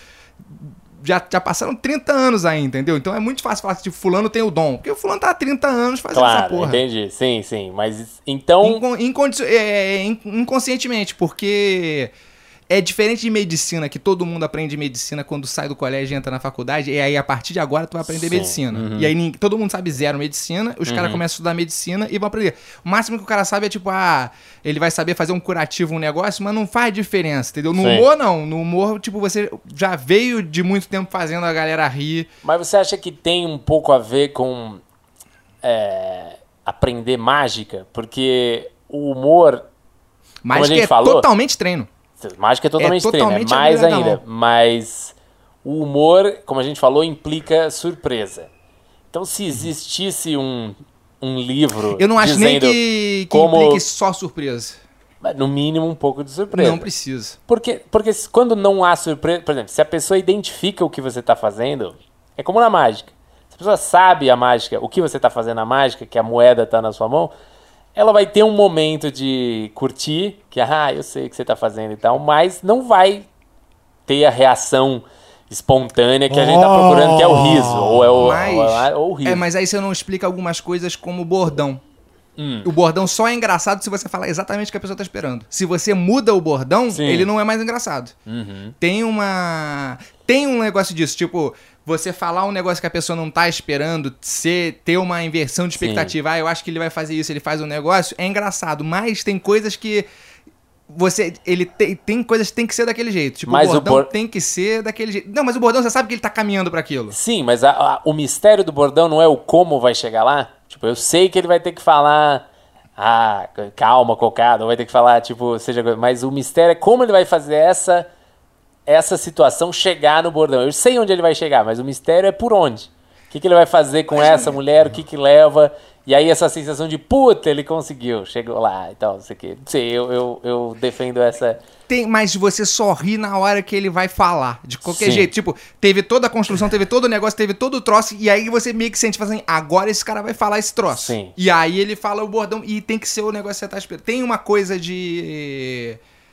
C: já passaram 30 anos aí, entendeu? Então é muito fácil falar que tipo, fulano tem o dom. Porque o fulano tá há 30 anos fazendo essa porra.
A: Entendi. Sim. Mas então...
C: Inconscientemente, porque... É diferente de medicina, que todo mundo aprende medicina quando sai do colégio e entra na faculdade, e aí a partir de agora tu vai aprender medicina. E aí todo mundo sabe zero medicina, os caras começam a estudar medicina e vão aprender. O máximo que o cara sabe é tipo, ele vai saber fazer um curativo, um negócio, mas não faz diferença, entendeu? No humor não, no humor tipo você já veio de muito tempo fazendo a galera rir.
A: Mas você acha que tem um pouco a ver com aprender mágica? Porque o humor,
C: mágica falou, totalmente treino.
A: Mágica é totalmente treino, é mais ainda. Mas o humor, como a gente falou, implica surpresa. Então, se existisse um livro...
C: Eu não acho nem que implique só surpresa.
A: No mínimo, um pouco de surpresa.
C: Não precisa.
A: Porque quando não há surpresa... Por exemplo, se a pessoa identifica o que você está fazendo, é como na mágica. Se a pessoa sabe a mágica, o que você está fazendo na mágica, que a moeda está na sua mão... Ela vai ter um momento de curtir, que eu sei o que você está fazendo e tal, mas não vai ter a reação espontânea que a gente está procurando, que é o riso, ou o riso.
C: Mas aí você não explica algumas coisas como bordão. O bordão só é engraçado se você falar exatamente o que a pessoa está esperando. Se você muda o bordão, ele não é mais engraçado. Tem um negócio disso, tipo... Você falar um negócio que a pessoa não tá esperando, ter uma inversão de expectativa. Eu acho que ele vai fazer isso, ele faz um negócio, é engraçado. Mas tem coisas que tem coisas que tem que ser daquele jeito. Tipo, mas o bordão tem que ser daquele jeito. Não, mas o bordão você sabe que ele tá caminhando para aquilo.
A: Sim, mas o mistério do bordão não é o como vai chegar lá? Tipo, eu sei que ele vai ter que falar... calma, cocada. Ou vai ter que falar, tipo, mas o mistério é como ele vai fazer essa situação chegar no bordão. Eu sei onde ele vai chegar, mas o mistério é por onde. O que ele vai fazer com essa mulher, o que leva... E aí essa sensação de, puta, ele conseguiu, chegou lá e tal, não sei o quê. Não sei, eu defendo essa...
C: Mas você só ri na hora que ele vai falar, de qualquer jeito. Tipo, teve toda a construção, teve todo o negócio, teve todo o troço, e aí você meio que sente, assim, agora esse cara vai falar esse troço.
A: Sim.
C: E aí ele fala o bordão, e tem que ser o negócio que você tá esperando. Tem uma coisa de...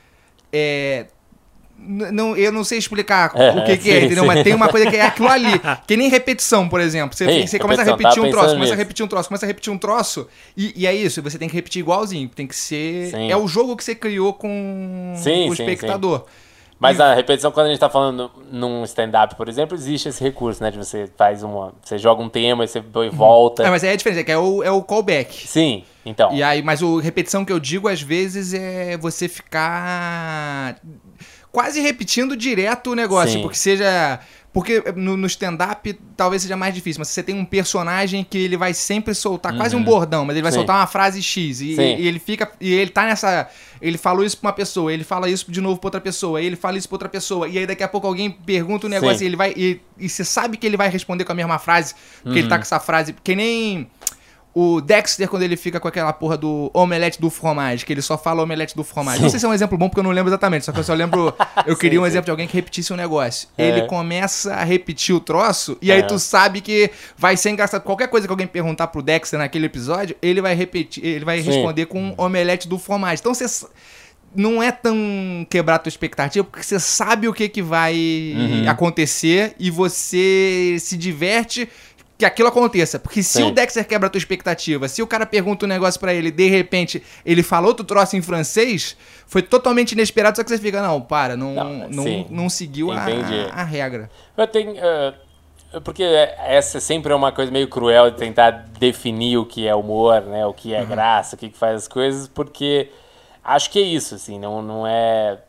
C: eu não sei explicar o que é, entendeu? Mas tem uma coisa que é aquilo ali. Que nem repetição, por exemplo. Você começa a repetir um troço, começa a repetir um troço, e é isso. Você tem que repetir igualzinho. Tem que ser... Sim. É o jogo que você criou com o espectador. Sim.
A: Mas a repetição, quando a gente tá falando num stand-up, por exemplo, existe esse recurso, né? De você você joga um tema e você volta.
C: Mas aí é diferente, que é o callback.
A: Sim, então.
C: E aí, mas a repetição que eu digo, às vezes, é você ficar... quase repetindo direto o negócio, porque no stand-up talvez seja mais difícil, mas você tem um personagem que ele vai sempre soltar quase um bordão, mas ele vai soltar uma frase X e ele fica, e ele tá nessa, ele falou isso pra uma pessoa, ele fala isso de novo pra outra pessoa, ele fala isso pra outra pessoa, e aí daqui a pouco alguém pergunta um negócio e ele vai, e você sabe que ele vai responder com a mesma frase, porque ele tá com essa frase, que nem... O Dexter, quando ele fica com aquela porra do omelete do fromage, que ele só fala omelete do fromage. Não sei se é um exemplo bom, porque eu não lembro exatamente, só que eu só lembro... Eu queria um exemplo de alguém que repetisse um negócio. Ele começa a repetir o troço, e aí tu sabe que vai ser engraçado. Qualquer coisa que alguém perguntar pro Dexter naquele episódio, ele vai repetir, ele vai responder com omelete do fromage. Então você... Não é tão quebrar a tua expectativa, porque você sabe o que vai acontecer, e você se diverte... que aquilo aconteça. Porque se o Dexter quebra a tua expectativa, se o cara pergunta um negócio pra ele, de repente, ele fala outro troço em francês, foi totalmente inesperado, só que você fica, não seguiu a regra.
A: Eu tenho... porque essa sempre é uma coisa meio cruel de tentar definir o que é humor, né? O que é graça, o que faz as coisas, porque acho que é isso, assim, não é...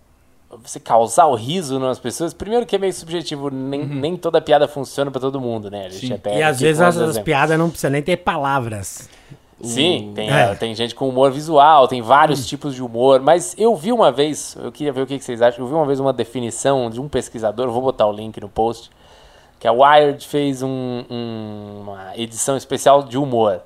A: você causar o riso nas pessoas, primeiro que é meio subjetivo, nem toda piada funciona pra todo mundo, né? A gente até
B: E às vezes as piadas não precisam nem ter palavras.
A: Sim, tem gente com humor visual, tem vários tipos de humor, mas eu vi uma vez, eu queria ver o que vocês acham, eu vi uma vez uma definição de um pesquisador, eu vou botar o link no post, que a Wired fez uma edição especial de humor.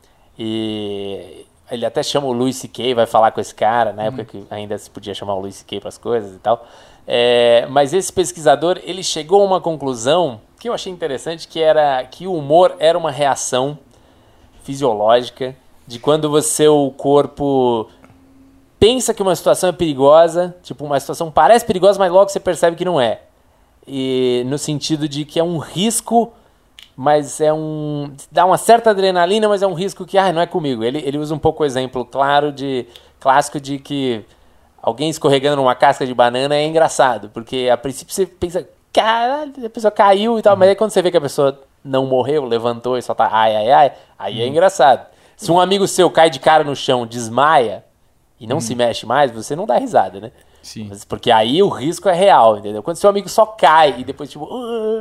A: E ele até chama o Louis C.K., vai falar com esse cara, na época que ainda se podia chamar o Louis C.K. para as coisas e tal. Mas esse pesquisador, ele chegou a uma conclusão que eu achei interessante, que era que o humor era uma reação fisiológica de quando o corpo pensa que uma situação é perigosa, tipo, uma situação parece perigosa, mas logo você percebe que não é. E no sentido de que é um risco, mas dá uma certa adrenalina, mas é um risco que, não é comigo. Ele usa um pouco o exemplo clássico de que alguém escorregando numa casca de banana é engraçado, porque a princípio você pensa, caralho, a pessoa caiu e tal, mas aí quando você vê que a pessoa não morreu, levantou e só tá aí é engraçado. Se um amigo seu cai de cara no chão, desmaia e não se mexe mais, você não dá risada, né?
C: Sim.
A: Porque aí o risco é real, entendeu? Quando seu amigo só cai e depois tipo...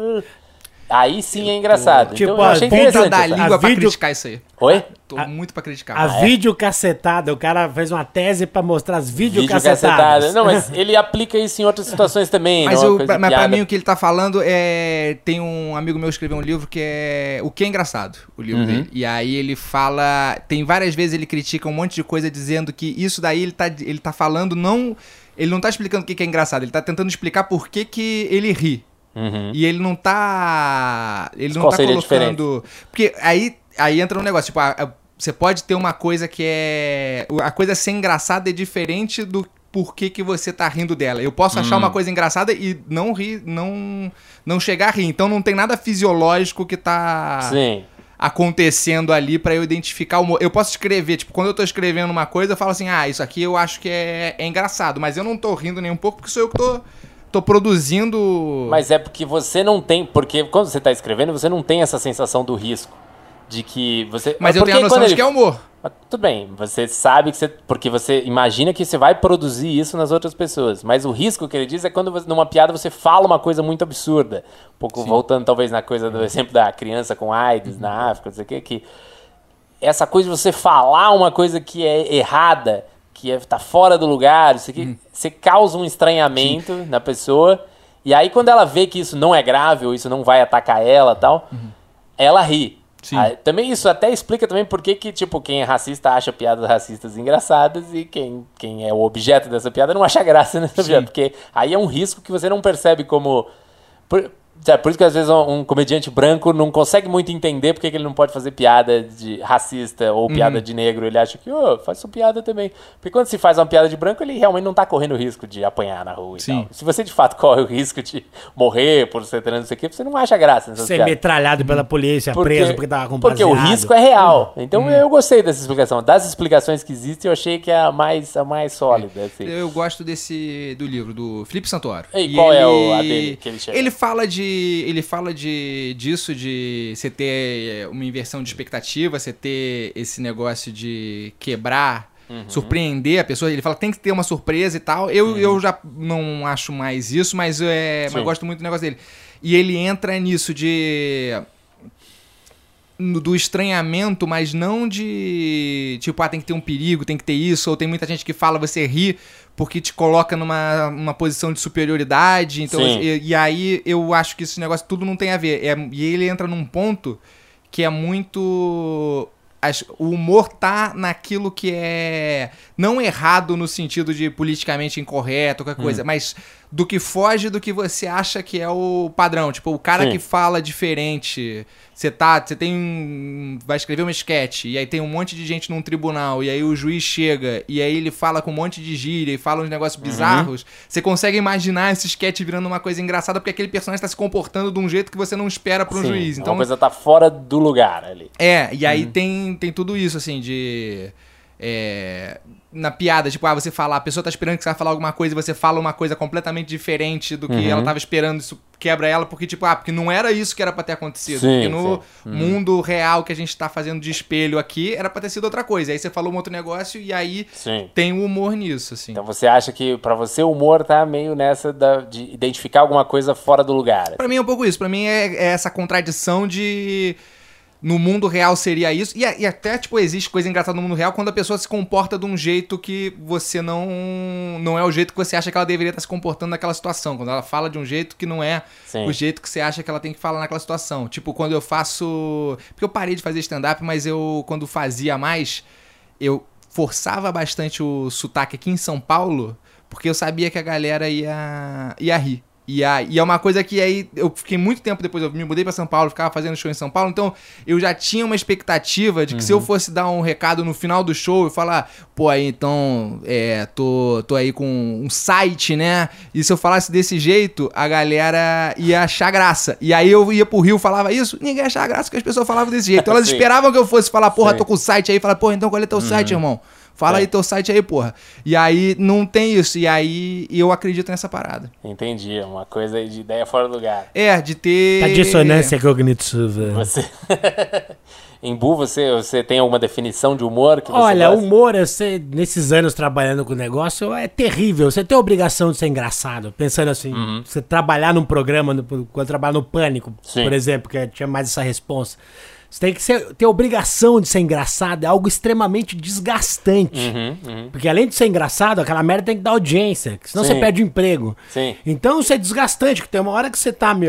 A: aí sim é engraçado.
B: Tipo,
A: então eu achei interessante.
C: Da língua pra criticar isso aí.
A: Oi?
C: Tô muito pra criticar.
B: A videocacetada, o cara fez uma tese pra mostrar as videocacetadas.
A: Não, mas ele aplica isso em outras situações também.
C: Mas,
A: mas
C: pra mim o que ele tá falando é... Tem um amigo meu que escreveu um livro que é... O que é engraçado, o livro dele. E aí ele fala... Tem várias vezes ele critica um monte de coisa dizendo que isso daí ele tá falando não... Ele não tá explicando o que é engraçado, ele tá tentando explicar por que ele ri. E ele não tá... Ele não tá colocando... Porque aí entra um negócio, tipo, você pode ter uma coisa que é... A coisa ser engraçada é diferente do porquê que você tá rindo dela. Eu posso achar uma coisa engraçada e não rir, não chegar a rir. Então não tem nada fisiológico que tá...
A: Sim.
C: acontecendo ali pra eu identificar o humor. Eu posso escrever, tipo, quando eu tô escrevendo uma coisa, eu falo assim, isso aqui eu acho que é engraçado, mas eu não tô rindo nem um pouco porque sou eu que tô produzindo...
A: Mas é porque você não tem... Porque quando você tá escrevendo, você não tem essa sensação do risco. De que você...
C: Mas eu tenho a noção de que é humor.
A: Tudo bem, você sabe que você... Porque você imagina que você vai produzir isso nas outras pessoas. Mas o risco que ele diz é quando numa piada você fala uma coisa muito absurda. Um pouco voltando talvez na coisa do exemplo da criança com AIDS na África, não sei o quê, que essa coisa de você falar uma coisa que é errada, que tá fora do lugar, isso aqui, você causa um estranhamento na pessoa. E aí quando ela vê que isso não é grave ou isso não vai atacar ela e tal, ela ri. Também isso até explica também por que tipo, quem é racista acha piadas racistas engraçadas e quem é o objeto dessa piada não acha graça nessa piada, porque aí é um risco que você não percebe como... Por isso que às vezes um comediante branco não consegue muito entender porque que ele não pode fazer piada de racista ou piada de negro. Ele acha que, faz sua piada também. Porque quando se faz uma piada de branco, ele realmente não tá correndo o risco de apanhar na rua e tal. Se você de fato corre o risco de morrer por ser trans, não sei o quê, você não acha graça nessas piadas.
B: Ser metralhado pela polícia, preso porque tava com
A: Porque o risco é real. Então eu gostei dessa explicação. Das explicações que existem, eu achei que é a mais sólida. Assim.
C: Eu gosto do livro, do Felipe Santoro.
A: E qual é a dele que ele chega?
C: Ele fala disso, de você ter uma inversão de expectativa, você ter esse negócio de quebrar, surpreender a pessoa. Ele fala que tem que ter uma surpresa e tal. Eu já não acho mais isso, mas eu gosto muito do negócio dele. E ele entra nisso do estranhamento, mas não de tipo, tem que ter um perigo, tem que ter isso, ou tem muita gente que fala, você ri porque te coloca numa posição de superioridade, então, e aí eu acho que esse negócio tudo não tem a ver, e ele entra num ponto que é muito... O humor tá naquilo que é não errado no sentido de politicamente incorreto, qualquer coisa, mas do que foge do que você acha que é o padrão. Tipo, o cara que fala diferente, você vai escrever uma sketch, e aí tem um monte de gente num tribunal, e aí o juiz chega, e aí ele fala com um monte de gíria, e fala uns negócios bizarros, você consegue imaginar esse sketch virando uma coisa engraçada, porque aquele personagem tá se comportando de um jeito que você não espera pra um juiz. Então,
A: uma coisa tá fora do lugar ali.
C: E aí tem tudo isso, assim, na piada, tipo, você fala, a pessoa tá esperando que você vai falar alguma coisa e você fala uma coisa completamente diferente do que ela tava esperando, isso quebra ela, porque tipo, porque não era isso que era pra ter acontecido.
A: Sim,
C: porque no mundo real que a gente tá fazendo de espelho aqui, era pra ter sido outra coisa. Aí você falou um outro negócio e aí tem o humor nisso, assim.
A: Então você acha que pra você o humor tá meio nessa de identificar alguma coisa fora do lugar?
C: Pra mim é um pouco isso. Pra mim é essa contradição de... No mundo real seria isso. E até, tipo, existe coisa engraçada no mundo real quando a pessoa se comporta de um jeito que você não é o jeito que você acha que ela deveria estar se comportando naquela situação. Quando ela fala de um jeito que não é o jeito que você acha que ela tem que falar naquela situação. Tipo, quando eu faço... Porque eu parei de fazer stand-up, mas quando fazia mais, eu forçava bastante o sotaque aqui em São Paulo, porque eu sabia que a galera ia rir. E é uma coisa que aí eu fiquei muito tempo depois, eu me mudei pra São Paulo, ficava fazendo show em São Paulo, então eu já tinha uma expectativa de que se eu fosse dar um recado no final do show e falar, pô, aí então, tô aí com um site, né? E se eu falasse desse jeito, a galera ia achar graça. E aí eu ia pro Rio, falava isso, ninguém achava graça porque as pessoas falavam desse jeito. Então elas esperavam que eu fosse falar, porra, tô com o site aí, fala, porra, então qual é teu site, irmão? Fala aí teu site aí, porra. E aí não tem isso. E aí eu acredito nessa parada.
A: Entendi. É uma coisa de ideia fora do lugar.
C: De ter...
B: A dissonância cognitiva.
A: Você... Embu, você tem alguma definição de humor que você
B: Olha,
A: gosta?
B: humor, nesses anos trabalhando com o negócio, é terrível. Você tem a obrigação de ser engraçado. Pensando assim, você trabalhar num programa, quando trabalhar no Pânico, por exemplo, que tinha mais essa responsa. Você tem que ter a obrigação de ser engraçado, é algo extremamente desgastante. Porque além de ser engraçado, aquela merda tem que dar audiência, senão você perde o emprego. Então isso é desgastante, que tem uma hora que você tá,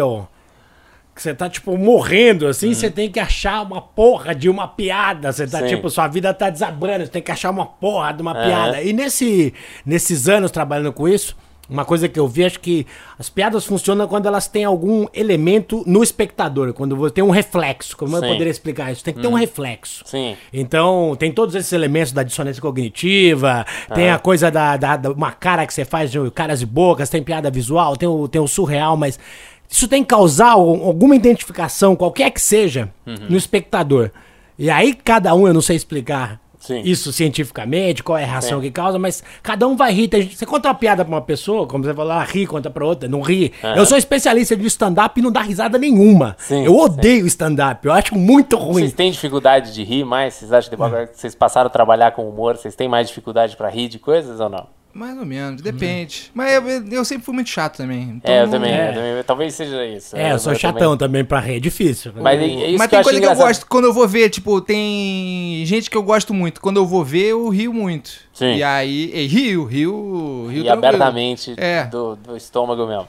B: que você tá, tipo, morrendo, assim, você tem que achar uma porra de uma piada. Você tá, tipo, sua vida tá desabando, você tem que achar uma porra de uma piada. E nesses anos trabalhando com isso, uma coisa que eu vi, acho que as piadas funcionam quando elas têm algum elemento no espectador, quando você tem um reflexo. Como eu poderia explicar isso? Tem que ter um reflexo. Então, tem todos esses elementos da dissonância cognitiva, tem a coisa da uma cara que você faz de caras e bocas, tem piada visual, tem o surreal, mas isso tem que causar alguma identificação, qualquer que seja, no espectador. E aí, cada um, eu não sei explicar isso cientificamente, qual é a reação que causa, mas cada um vai rir. Você conta uma piada pra uma pessoa, como você falou, ri, conta pra outra, não ri. Eu sou especialista de stand-up e não dá risada nenhuma. Eu odeio stand-up, eu acho muito ruim.
A: Vocês têm dificuldade de rir mais? Vocês acham que depois que vocês passaram a trabalhar com humor, vocês têm mais dificuldade pra rir de coisas ou não?
C: Mais ou menos, depende. Mas eu sempre fui muito chato também. Então
A: eu também. Talvez seja isso.
B: Eu sou chatão também pra rir, é difícil.
A: Mas, isso
C: mas tem coisa que eu gosto. Quando eu vou ver, tipo, tem gente que eu gosto muito. Quando eu vou ver, eu rio muito. E aí, rio
A: e abertamente do estômago mesmo.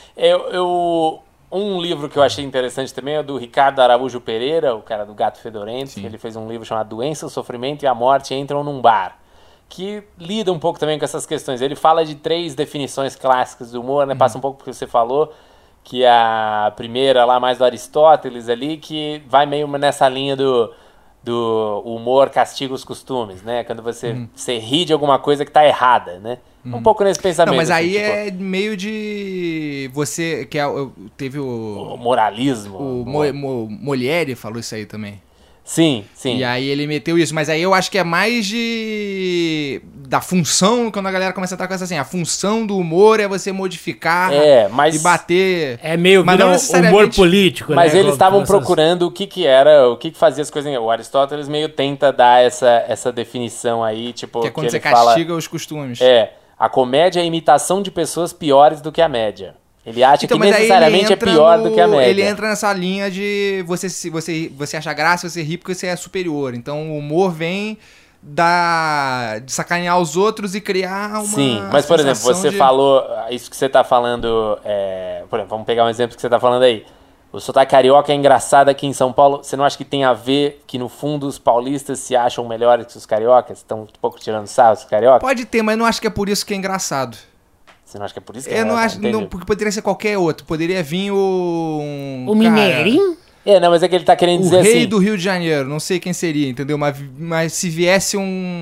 A: Um livro que eu achei interessante também é do Ricardo Araújo Pereira, o cara do Gato Fedorento. Ele fez um livro chamado Doença, o Sofrimento e a Morte Entram num Bar, que lida um pouco também com essas questões. Ele fala de 3 definições clássicas do humor, né? Passa um pouco porque você falou, que a primeira lá, mais do Aristóteles ali, que vai meio nessa linha do humor castiga os costumes, né? Quando você ri de alguma coisa que tá errada, né? Um pouco nesse pensamento.
C: Não, mas aí
A: assim,
C: é meio de... Você, que teve o
A: moralismo.
C: O Molière falou isso aí também.
A: Sim.
C: E aí ele meteu isso, mas aí eu acho que é mais da função, quando a galera começa a estar com essa assim, a função do humor é você modificar e bater...
B: É meio humor político,
A: mas
B: né?
A: Eles estavam procurando o que fazia as coisas... O Aristóteles meio tenta dar essa definição aí, tipo...
C: Que é quando você castiga os costumes.
A: A comédia é a imitação de pessoas piores do que a média. Ele acha que necessariamente é pior do que a média.
C: Ele entra nessa linha de você achar graça, você ri porque você é superior. Então o humor vem de sacanear os outros e criar uma...
A: Sim, mas por exemplo, você falou... Isso que você tá falando... por exemplo, vamos pegar um exemplo que você tá falando aí. O sotaque carioca é engraçado aqui em São Paulo. Você não acha que tem a ver que, no fundo, os paulistas se acham melhores que os cariocas? Estão um pouco tirando sarro dos cariocas?
C: Pode ter, mas não acho que é por isso que é engraçado.
A: Você não acha que é por isso que
C: eu não acho, não, porque poderia ser qualquer outro. Poderia vir
B: o Mineirinho?
A: Não, mas é que ele tá querendo dizer assim...
C: O rei do Rio de Janeiro, não sei quem seria, entendeu? Mas se viesse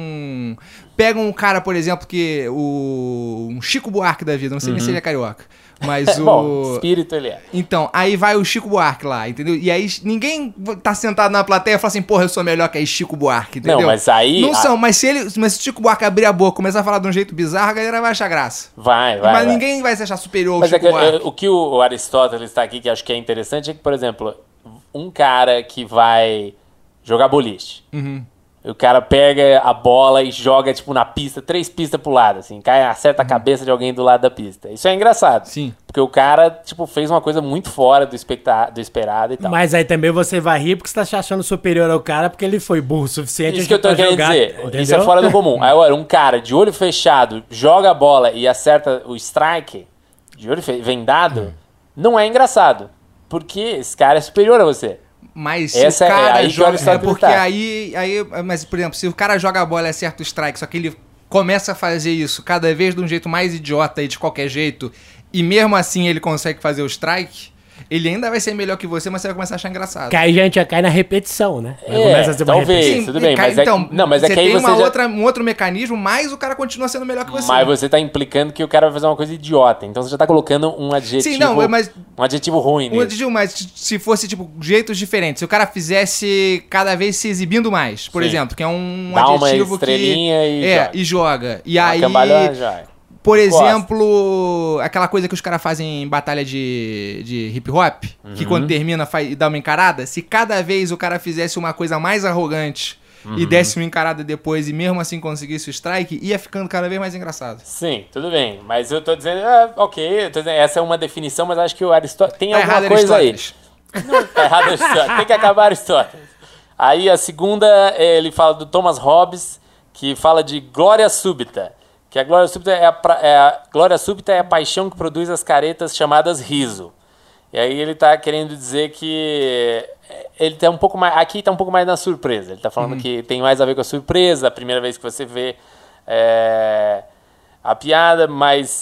C: Pega um cara, por exemplo, um Chico Buarque da vida, não sei quem seria carioca. Mas o...
A: Bom, espírito ele é.
C: Então, aí vai o Chico Buarque lá, entendeu? E aí ninguém tá sentado na plateia e fala assim, porra, eu sou melhor que aí Chico Buarque, entendeu?
A: Não, mas aí...
C: Não são, mas se o Chico Buarque abrir a boca e começar a falar de um jeito bizarro, a galera vai achar graça.
A: Vai.
C: Mas ninguém vai se achar superior ao
A: Mas
C: Chico Buarque.
A: o que o Aristóteles está aqui, que acho que é interessante, é que, por exemplo, um cara que vai jogar boliche, o cara pega a bola e joga, tipo, na pista, 3 pistas pro lado, assim, acerta a cabeça de alguém do lado da pista. Isso é engraçado.
C: Sim.
A: Porque o cara, tipo, fez uma coisa muito fora do esperado e tal.
B: Mas aí também você vai rir porque você tá se achando superior ao cara porque ele foi burro o suficiente.
A: Isso que eu tô
B: pra
A: querendo
B: jogar,
A: dizer.
B: entendeu?
A: Isso é fora do comum. Agora, um cara de olho fechado joga a bola e acerta o strike, de olho vendado, não é engraçado. Porque esse cara é superior a você.
C: Mas se
A: Essa
C: o cara
A: aí que o
C: joga...
A: Aristóteles
C: porque
A: tá.
C: aí... Mas, por exemplo, se o cara joga a bola e acerta o strike, só que ele começa a fazer isso cada vez de um jeito mais idiota e de qualquer jeito, e mesmo assim ele consegue fazer o strike, ele ainda vai ser melhor que você, mas você vai começar a achar engraçado.
B: Que aí a gente já cai na repetição, né? Aí começa a ser uma
A: talvez.
B: repetição.
A: Tudo bem, mas
C: então,
A: mas é que aí
C: tem
A: você
C: um outro mecanismo, mas o cara continua sendo melhor que você.
A: Mas você tá implicando que o cara vai fazer uma coisa idiota. Então você já tá colocando um adjetivo.
C: Sim, não, mas...
A: Um adjetivo ruim nisso.
C: Mas se fosse, tipo, jeitos diferentes, se o cara fizesse cada vez se exibindo mais, por
A: Sim.
C: exemplo, que é um
A: Dá uma
C: adjetivo
A: estrelinha
C: e joga. E
A: Uma
C: aí,
A: cambalhota, já.
C: por exemplo, aquela coisa que os caras fazem em batalha de hip hop, que quando termina e dá uma encarada, se cada vez o cara fizesse uma coisa mais arrogante e desse uma encarada depois e mesmo assim conseguisse o strike, ia ficando cada vez mais engraçado.
A: Sim, tudo bem. Mas eu tô dizendo, ok, eu tô dizendo, essa é uma definição, mas acho que o Aristóteles tem
C: Tá
A: alguma
C: errado,
A: coisa
C: Aristóteles.
A: aí. Não, tá errado Aristóteles. Tem que acabar Aristóteles. Aí a segunda, ele fala do Thomas Hobbes, que fala de glória súbita. Que a glória súbita glória súbita é a paixão que produz as caretas chamadas riso. E aí ele tá querendo dizer que ele tá um pouco mais, aqui tá um pouco mais na surpresa. Ele tá falando que tem mais a ver com a surpresa, a primeira vez que você vê a piada, mas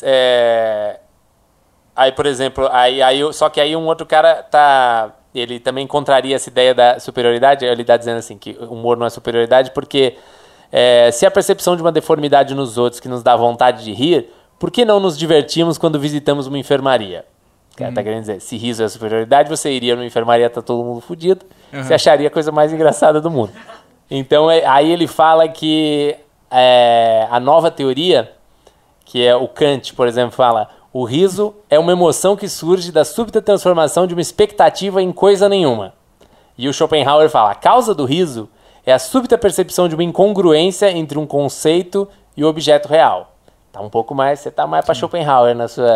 A: aí, por exemplo, só que aí um outro cara ele também contraria essa ideia da superioridade. Ele tá dizendo assim que o humor não é superioridade porque se a percepção de uma deformidade nos outros que nos dá vontade de rir, por que não nos divertimos quando visitamos uma enfermaria? O cara tá querendo dizer, se riso é superioridade, você iria numa enfermaria, tá todo mundo fudido, você acharia a coisa mais engraçada do mundo. Então, aí ele fala que a nova teoria, que é o Kant, por exemplo, fala, o riso é uma emoção que surge da súbita transformação de uma expectativa em coisa nenhuma. E o Schopenhauer fala, a causa do riso é a súbita percepção de uma incongruência entre um conceito e o objeto real. Tá um pouco mais, você tá mais para Schopenhauer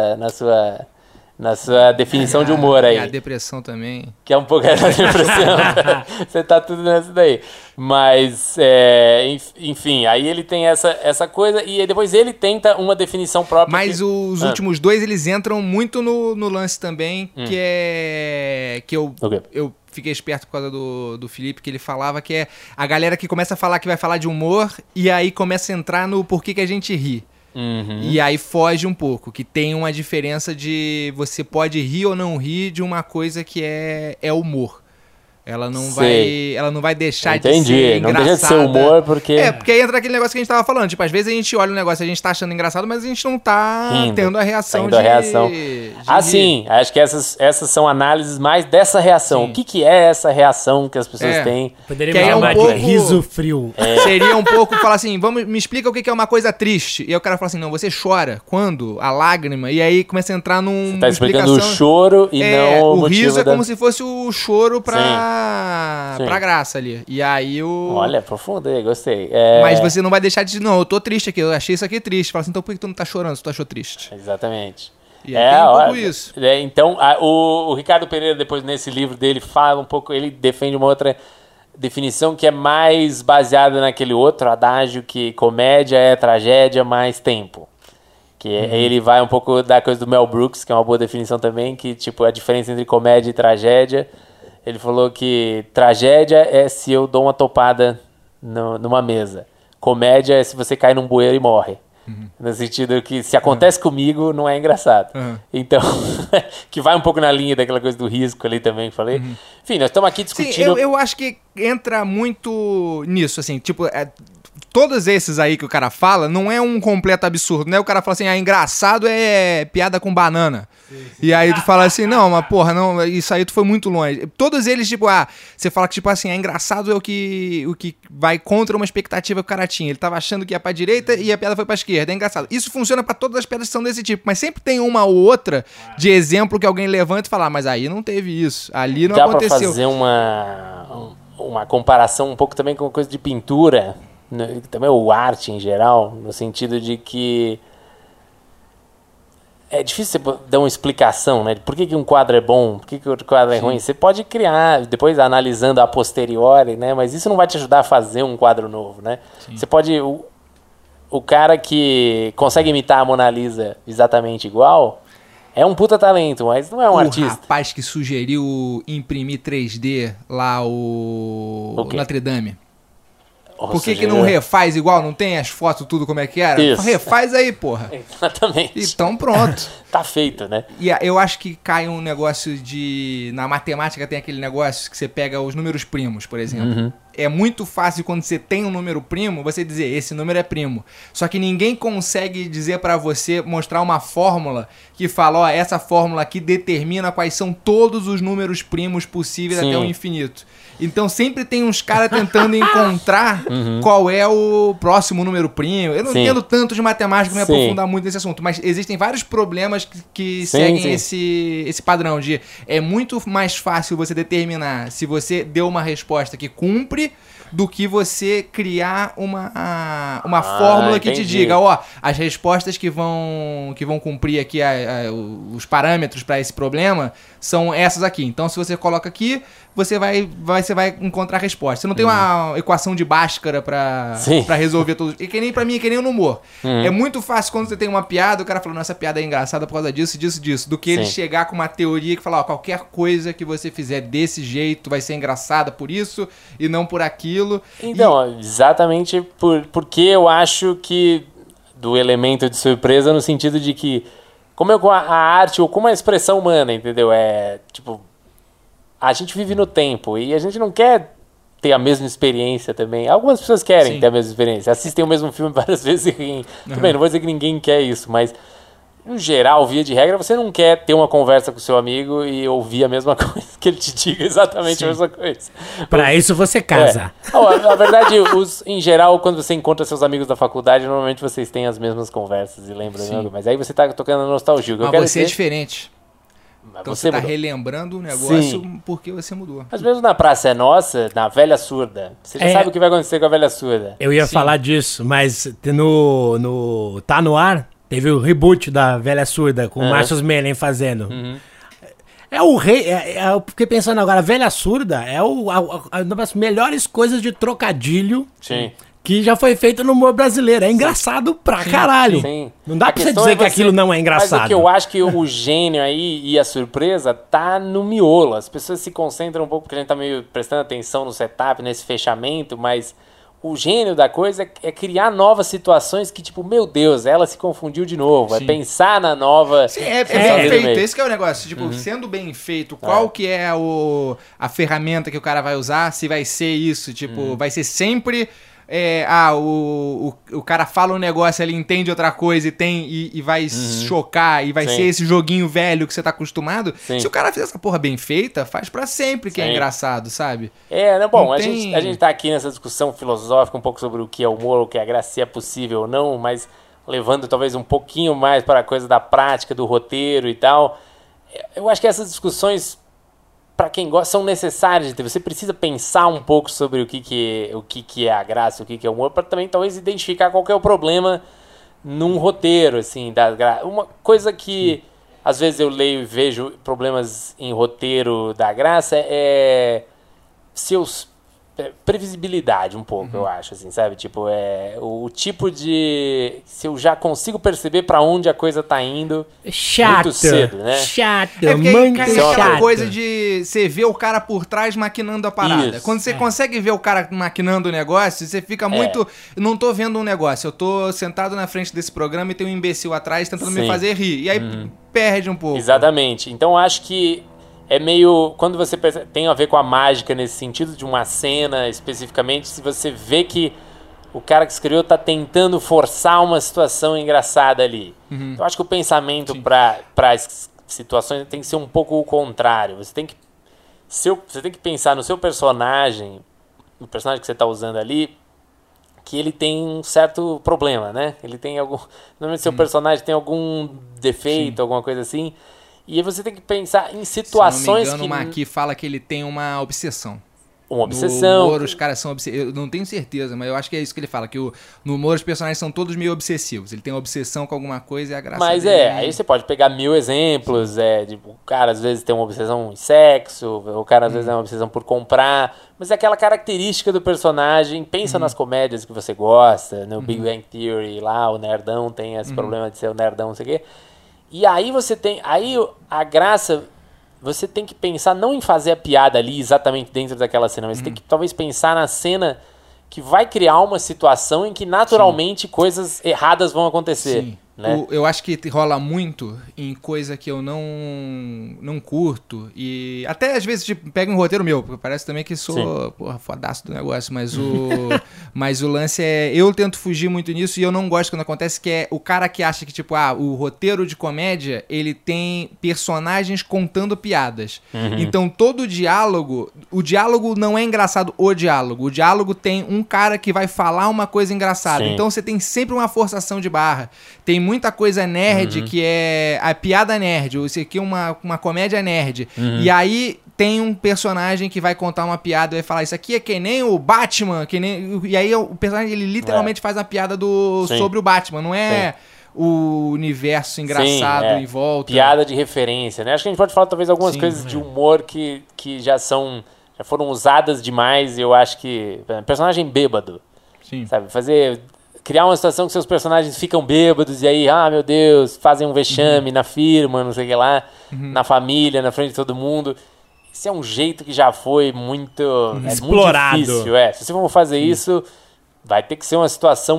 A: na sua definição de humor aí.
C: E a depressão também.
A: Que é um pouco essa depressão. Você tá tudo nessa daí. Mas, enfim, aí ele tem essa coisa e depois ele tenta uma definição própria.
C: Mas os últimos dois, eles entram muito no lance também, que é... que eu fiquei esperto por causa do Felipe, que ele falava que é a galera que começa a falar que vai falar de humor e aí começa a entrar no porquê que a gente ri. E aí foge um pouco, que tem uma diferença de você pode rir ou não rir de uma coisa que é humor. Ela não vai deixar de ser engraçada.
A: Não deixa de ser humor porque...
C: porque aí entra aquele negócio que a gente tava falando. Tipo, às vezes a gente olha o negócio e a gente tá achando engraçado, mas a gente não tá tendo a reação de
A: sim. Acho que essas são análises mais dessa reação.
C: Sim.
A: O que é essa reação que as pessoas têm?
B: Poderíamos
C: Que é
B: chamar
C: um pouco-
B: de riso frio.
C: Seria um pouco falar assim, me explica o que é uma coisa triste. E aí o cara fala assim, não, você chora. Quando? A lágrima. E aí começa a entrar num...
A: Você tá explicando o choro e não o motivo
C: riso é
A: da...
C: como se fosse o choro pra
A: Sim.
C: graça ali. E aí o...
A: Olha, aprofundei, gostei.
C: Mas você não vai deixar de dizer, não, eu tô triste aqui, eu achei isso aqui triste. Fala assim, então por que tu não tá chorando se tu achou triste?
A: Exatamente.
C: E aí tem um pouco isso.
A: Então, o Ricardo Pereira, depois nesse livro dele, fala um pouco, ele defende uma outra definição que é mais baseada naquele outro adágio que comédia é tragédia mais tempo. Que ele vai um pouco da coisa do Mel Brooks, que é uma boa definição também, que tipo a diferença entre comédia e tragédia. Ele falou que tragédia é se eu dou uma topada numa mesa. Comédia é se você cai num bueiro e morre. No sentido que se acontece comigo, não é engraçado. Então, que vai um pouco na linha daquela coisa do risco ali também que falei. Enfim, nós estamos aqui discutindo...
C: Sim, eu acho que entra muito nisso, assim, tipo, todos esses aí que o cara fala, não é um completo absurdo, né? O cara fala assim, engraçado é piada com banana. E aí tu fala assim, não, mas porra, não, isso aí tu foi muito longe. Todos eles, tipo, você fala que, tipo assim, engraçado é o que vai contra uma expectativa que o cara tinha. Ele tava achando que ia pra direita e a piada foi pra esquerda. É engraçado. Isso funciona pra todas as piadas que são desse tipo, mas sempre tem uma ou outra de exemplo que alguém levanta e fala, mas aí não teve isso, ali não aconteceu.
A: Dá pra fazer uma comparação um pouco também com coisa de pintura, né? Também o arte em geral, no sentido de que é difícil você dar uma explicação, né? De por que um quadro é bom, por que outro quadro é ruim. Você pode criar, depois analisando a posteriori, né? Mas isso não vai te ajudar a fazer um quadro novo, né? Sim. Você pode... O cara que consegue imitar a Mona Lisa exatamente igual é um puta talento, mas não é um artista.
C: O rapaz que sugeriu imprimir 3D lá o Notre Dame. Por que não refaz igual? Não tem as fotos, tudo como é que era?
A: Isso.
C: Refaz aí, porra.
A: Exatamente.
C: Então pronto.
A: Tá feito, né?
C: E eu acho que cai um negócio de... Na matemática tem aquele negócio que você pega os números primos, por exemplo. Uhum. É muito fácil quando você tem um número primo, você dizer, esse número é primo. Só que ninguém consegue dizer pra você, mostrar uma fórmula que fala, essa fórmula aqui determina quais são todos os números primos possíveis até o infinito. Então sempre tem uns caras tentando encontrar qual é o próximo número primo. Eu não entendo tanto de matemática, não me aprofundar muito nesse assunto, mas existem vários problemas que seguem esse padrão de é muito mais fácil você determinar se você deu uma resposta que cumpre do que você criar uma fórmula que te diga, as respostas que vão cumprir aqui os parâmetros para esse problema são essas aqui. Então, se você coloca aqui, você vai encontrar a resposta. Você não tem uma equação de Bhaskara para resolver tudo. E que nem pra mim, que nem no humor. É muito fácil quando você tem uma piada, o cara fala, essa piada é engraçada por causa disso, disso, do que ele chegar com uma teoria que fala, qualquer coisa que você fizer desse jeito vai ser engraçada por isso e não por aquilo.
A: Então, exatamente porque eu acho que do elemento de surpresa no sentido de que como a arte ou como a expressão humana, entendeu? É tipo, a gente vive no tempo e a gente não quer ter a mesma experiência também. Algumas pessoas querem ter a mesma experiência, assistem o mesmo filme várias vezes e riem. Tudo bem, não vou dizer que ninguém quer isso, mas no geral, via de regra, você não quer ter uma conversa com o seu amigo e ouvir a mesma coisa, que ele te diga exatamente a mesma coisa.
B: Pra isso você casa.
A: Na verdade, em geral, quando você encontra seus amigos da faculdade, normalmente vocês têm as mesmas conversas e lembram, mas aí você tá tocando a nostalgia.
C: Mas você é diferente. Então você tá relembrando o negócio porque você mudou.
A: Mas mesmo na Praça é Nossa, na Velha Surda, você já sabe o que vai acontecer com a Velha Surda.
B: Eu ia falar disso, mas no Tá No Ar, teve o reboot da Velha Surda, com o Marcus Mellen fazendo. É o rei. Eu fiquei pensando agora, a Velha Surda é uma das melhores coisas de trocadilho que já foi feita no humor brasileiro. É engraçado pra caralho.
A: Sim.
B: Não dá pra você dizer que aquilo não é engraçado.
A: Mas o que eu acho que o gênio aí e a surpresa tá no miolo. As pessoas se concentram um pouco, porque a gente tá meio prestando atenção no setup, nesse fechamento, mas o gênio da coisa é criar novas situações que, tipo, meu Deus, ela se confundiu de novo. É pensar na nova...
C: Sim, é bem feito. Esse que é o negócio. Tipo, sendo bem feito, qual que é a ferramenta que o cara vai usar? Se vai ser isso, tipo, vai ser sempre... o cara fala um negócio, ele entende outra coisa e vai chocar, e vai ser esse joguinho velho que você tá acostumado. Se o cara fizer essa porra bem feita, faz pra sempre que é engraçado, sabe?
A: Bom, a gente tá aqui nessa discussão filosófica um pouco sobre o que é humor, o que é graça, se é possível ou não, mas levando talvez um pouquinho mais para a coisa da prática, do roteiro e tal. Eu acho que essas discussões, para quem gosta, são necessárias de ter. Você precisa pensar um pouco sobre o que é a graça, o que é o humor, para também talvez identificar qual que é o problema num roteiro, assim, uma coisa que às vezes eu leio e vejo problemas em roteiro da graça previsibilidade um pouco, eu acho, assim, sabe? Tipo, o tipo de... Se eu já consigo perceber pra onde a coisa tá indo muito cedo, né?
B: Chato,
C: muito chato. Aquela coisa de você ver o cara por trás maquinando a parada.
A: Isso.
C: Quando você consegue ver o cara maquinando o negócio, você fica muito... Não tô vendo um negócio, eu tô sentado na frente desse programa e tem um imbecil atrás tentando me fazer rir. E aí perde um pouco.
A: Exatamente. Então, eu acho que é meio... Quando você tem a ver com a mágica nesse sentido de uma cena especificamente, se você vê que o cara que escreveu tá tentando forçar uma situação engraçada ali. Eu acho que o pensamento para situações tem que ser um pouco o contrário. Você tem que pensar no seu personagem, o personagem que você está usando ali, que ele tem um certo problema, né? Ele tem algum... Normalmente seu personagem tem algum defeito, alguma coisa assim. E aí você tem que pensar em situações
C: Se não me engano,
A: que...
C: o Maqui fala que ele tem uma obsessão.
A: Uma obsessão.
C: No humor, os caras são obsessivos. Eu não tenho certeza, mas eu acho que é isso que ele fala, que no humor os personagens são todos meio obsessivos. Ele tem uma obsessão com alguma coisa e a graça
A: Mas
C: dele...
A: aí você pode pegar 1000 exemplos, tipo, o cara às vezes tem uma obsessão em sexo, o cara às vezes tem uma obsessão por comprar, mas é aquela característica do personagem. Pensa nas comédias que você gosta, no Big Bang Theory lá, o nerdão tem esse problema de ser o nerdão, não sei o quê. E aí você tem, aí a graça... Você tem que pensar não em fazer a piada ali exatamente dentro daquela cena, mas você tem que talvez pensar na cena que vai criar uma situação em que naturalmente coisas erradas vão acontecer.
C: Sim.
A: Né?
C: Eu acho que rola muito em coisa que eu não curto. E até às vezes tipo, pega um roteiro meu, porque parece também que sou fodaço do negócio, mas o lance é... Eu tento fugir muito nisso e eu não gosto quando acontece, que é o cara que acha que tipo, o roteiro de comédia, ele tem personagens contando piadas. Então todo o diálogo não é engraçado o diálogo tem um cara que vai falar uma coisa engraçada.
A: Sim.
C: Então você tem sempre uma forçação de barra. Tem muita coisa nerd que é a piada nerd, ou isso aqui é uma comédia nerd. E aí tem um personagem que vai contar uma piada e vai falar, isso aqui é que nem o Batman, e aí o personagem ele literalmente faz uma piada sobre o Batman, não é o universo engraçado em volta.
A: Piada de referência, né? Acho que a gente pode falar talvez algumas coisas de humor que já foram usadas demais, e eu acho que... Personagem bêbado.
C: Sim.
A: Sabe? Criar uma situação que seus personagens ficam bêbados e aí, meu Deus, fazem um vexame na firma, não sei o que lá, na família, na frente de todo mundo. Esse é um jeito que já foi muito...
B: explorado.
A: Muito difícil, Se você for fazer isso, vai ter que ser uma situação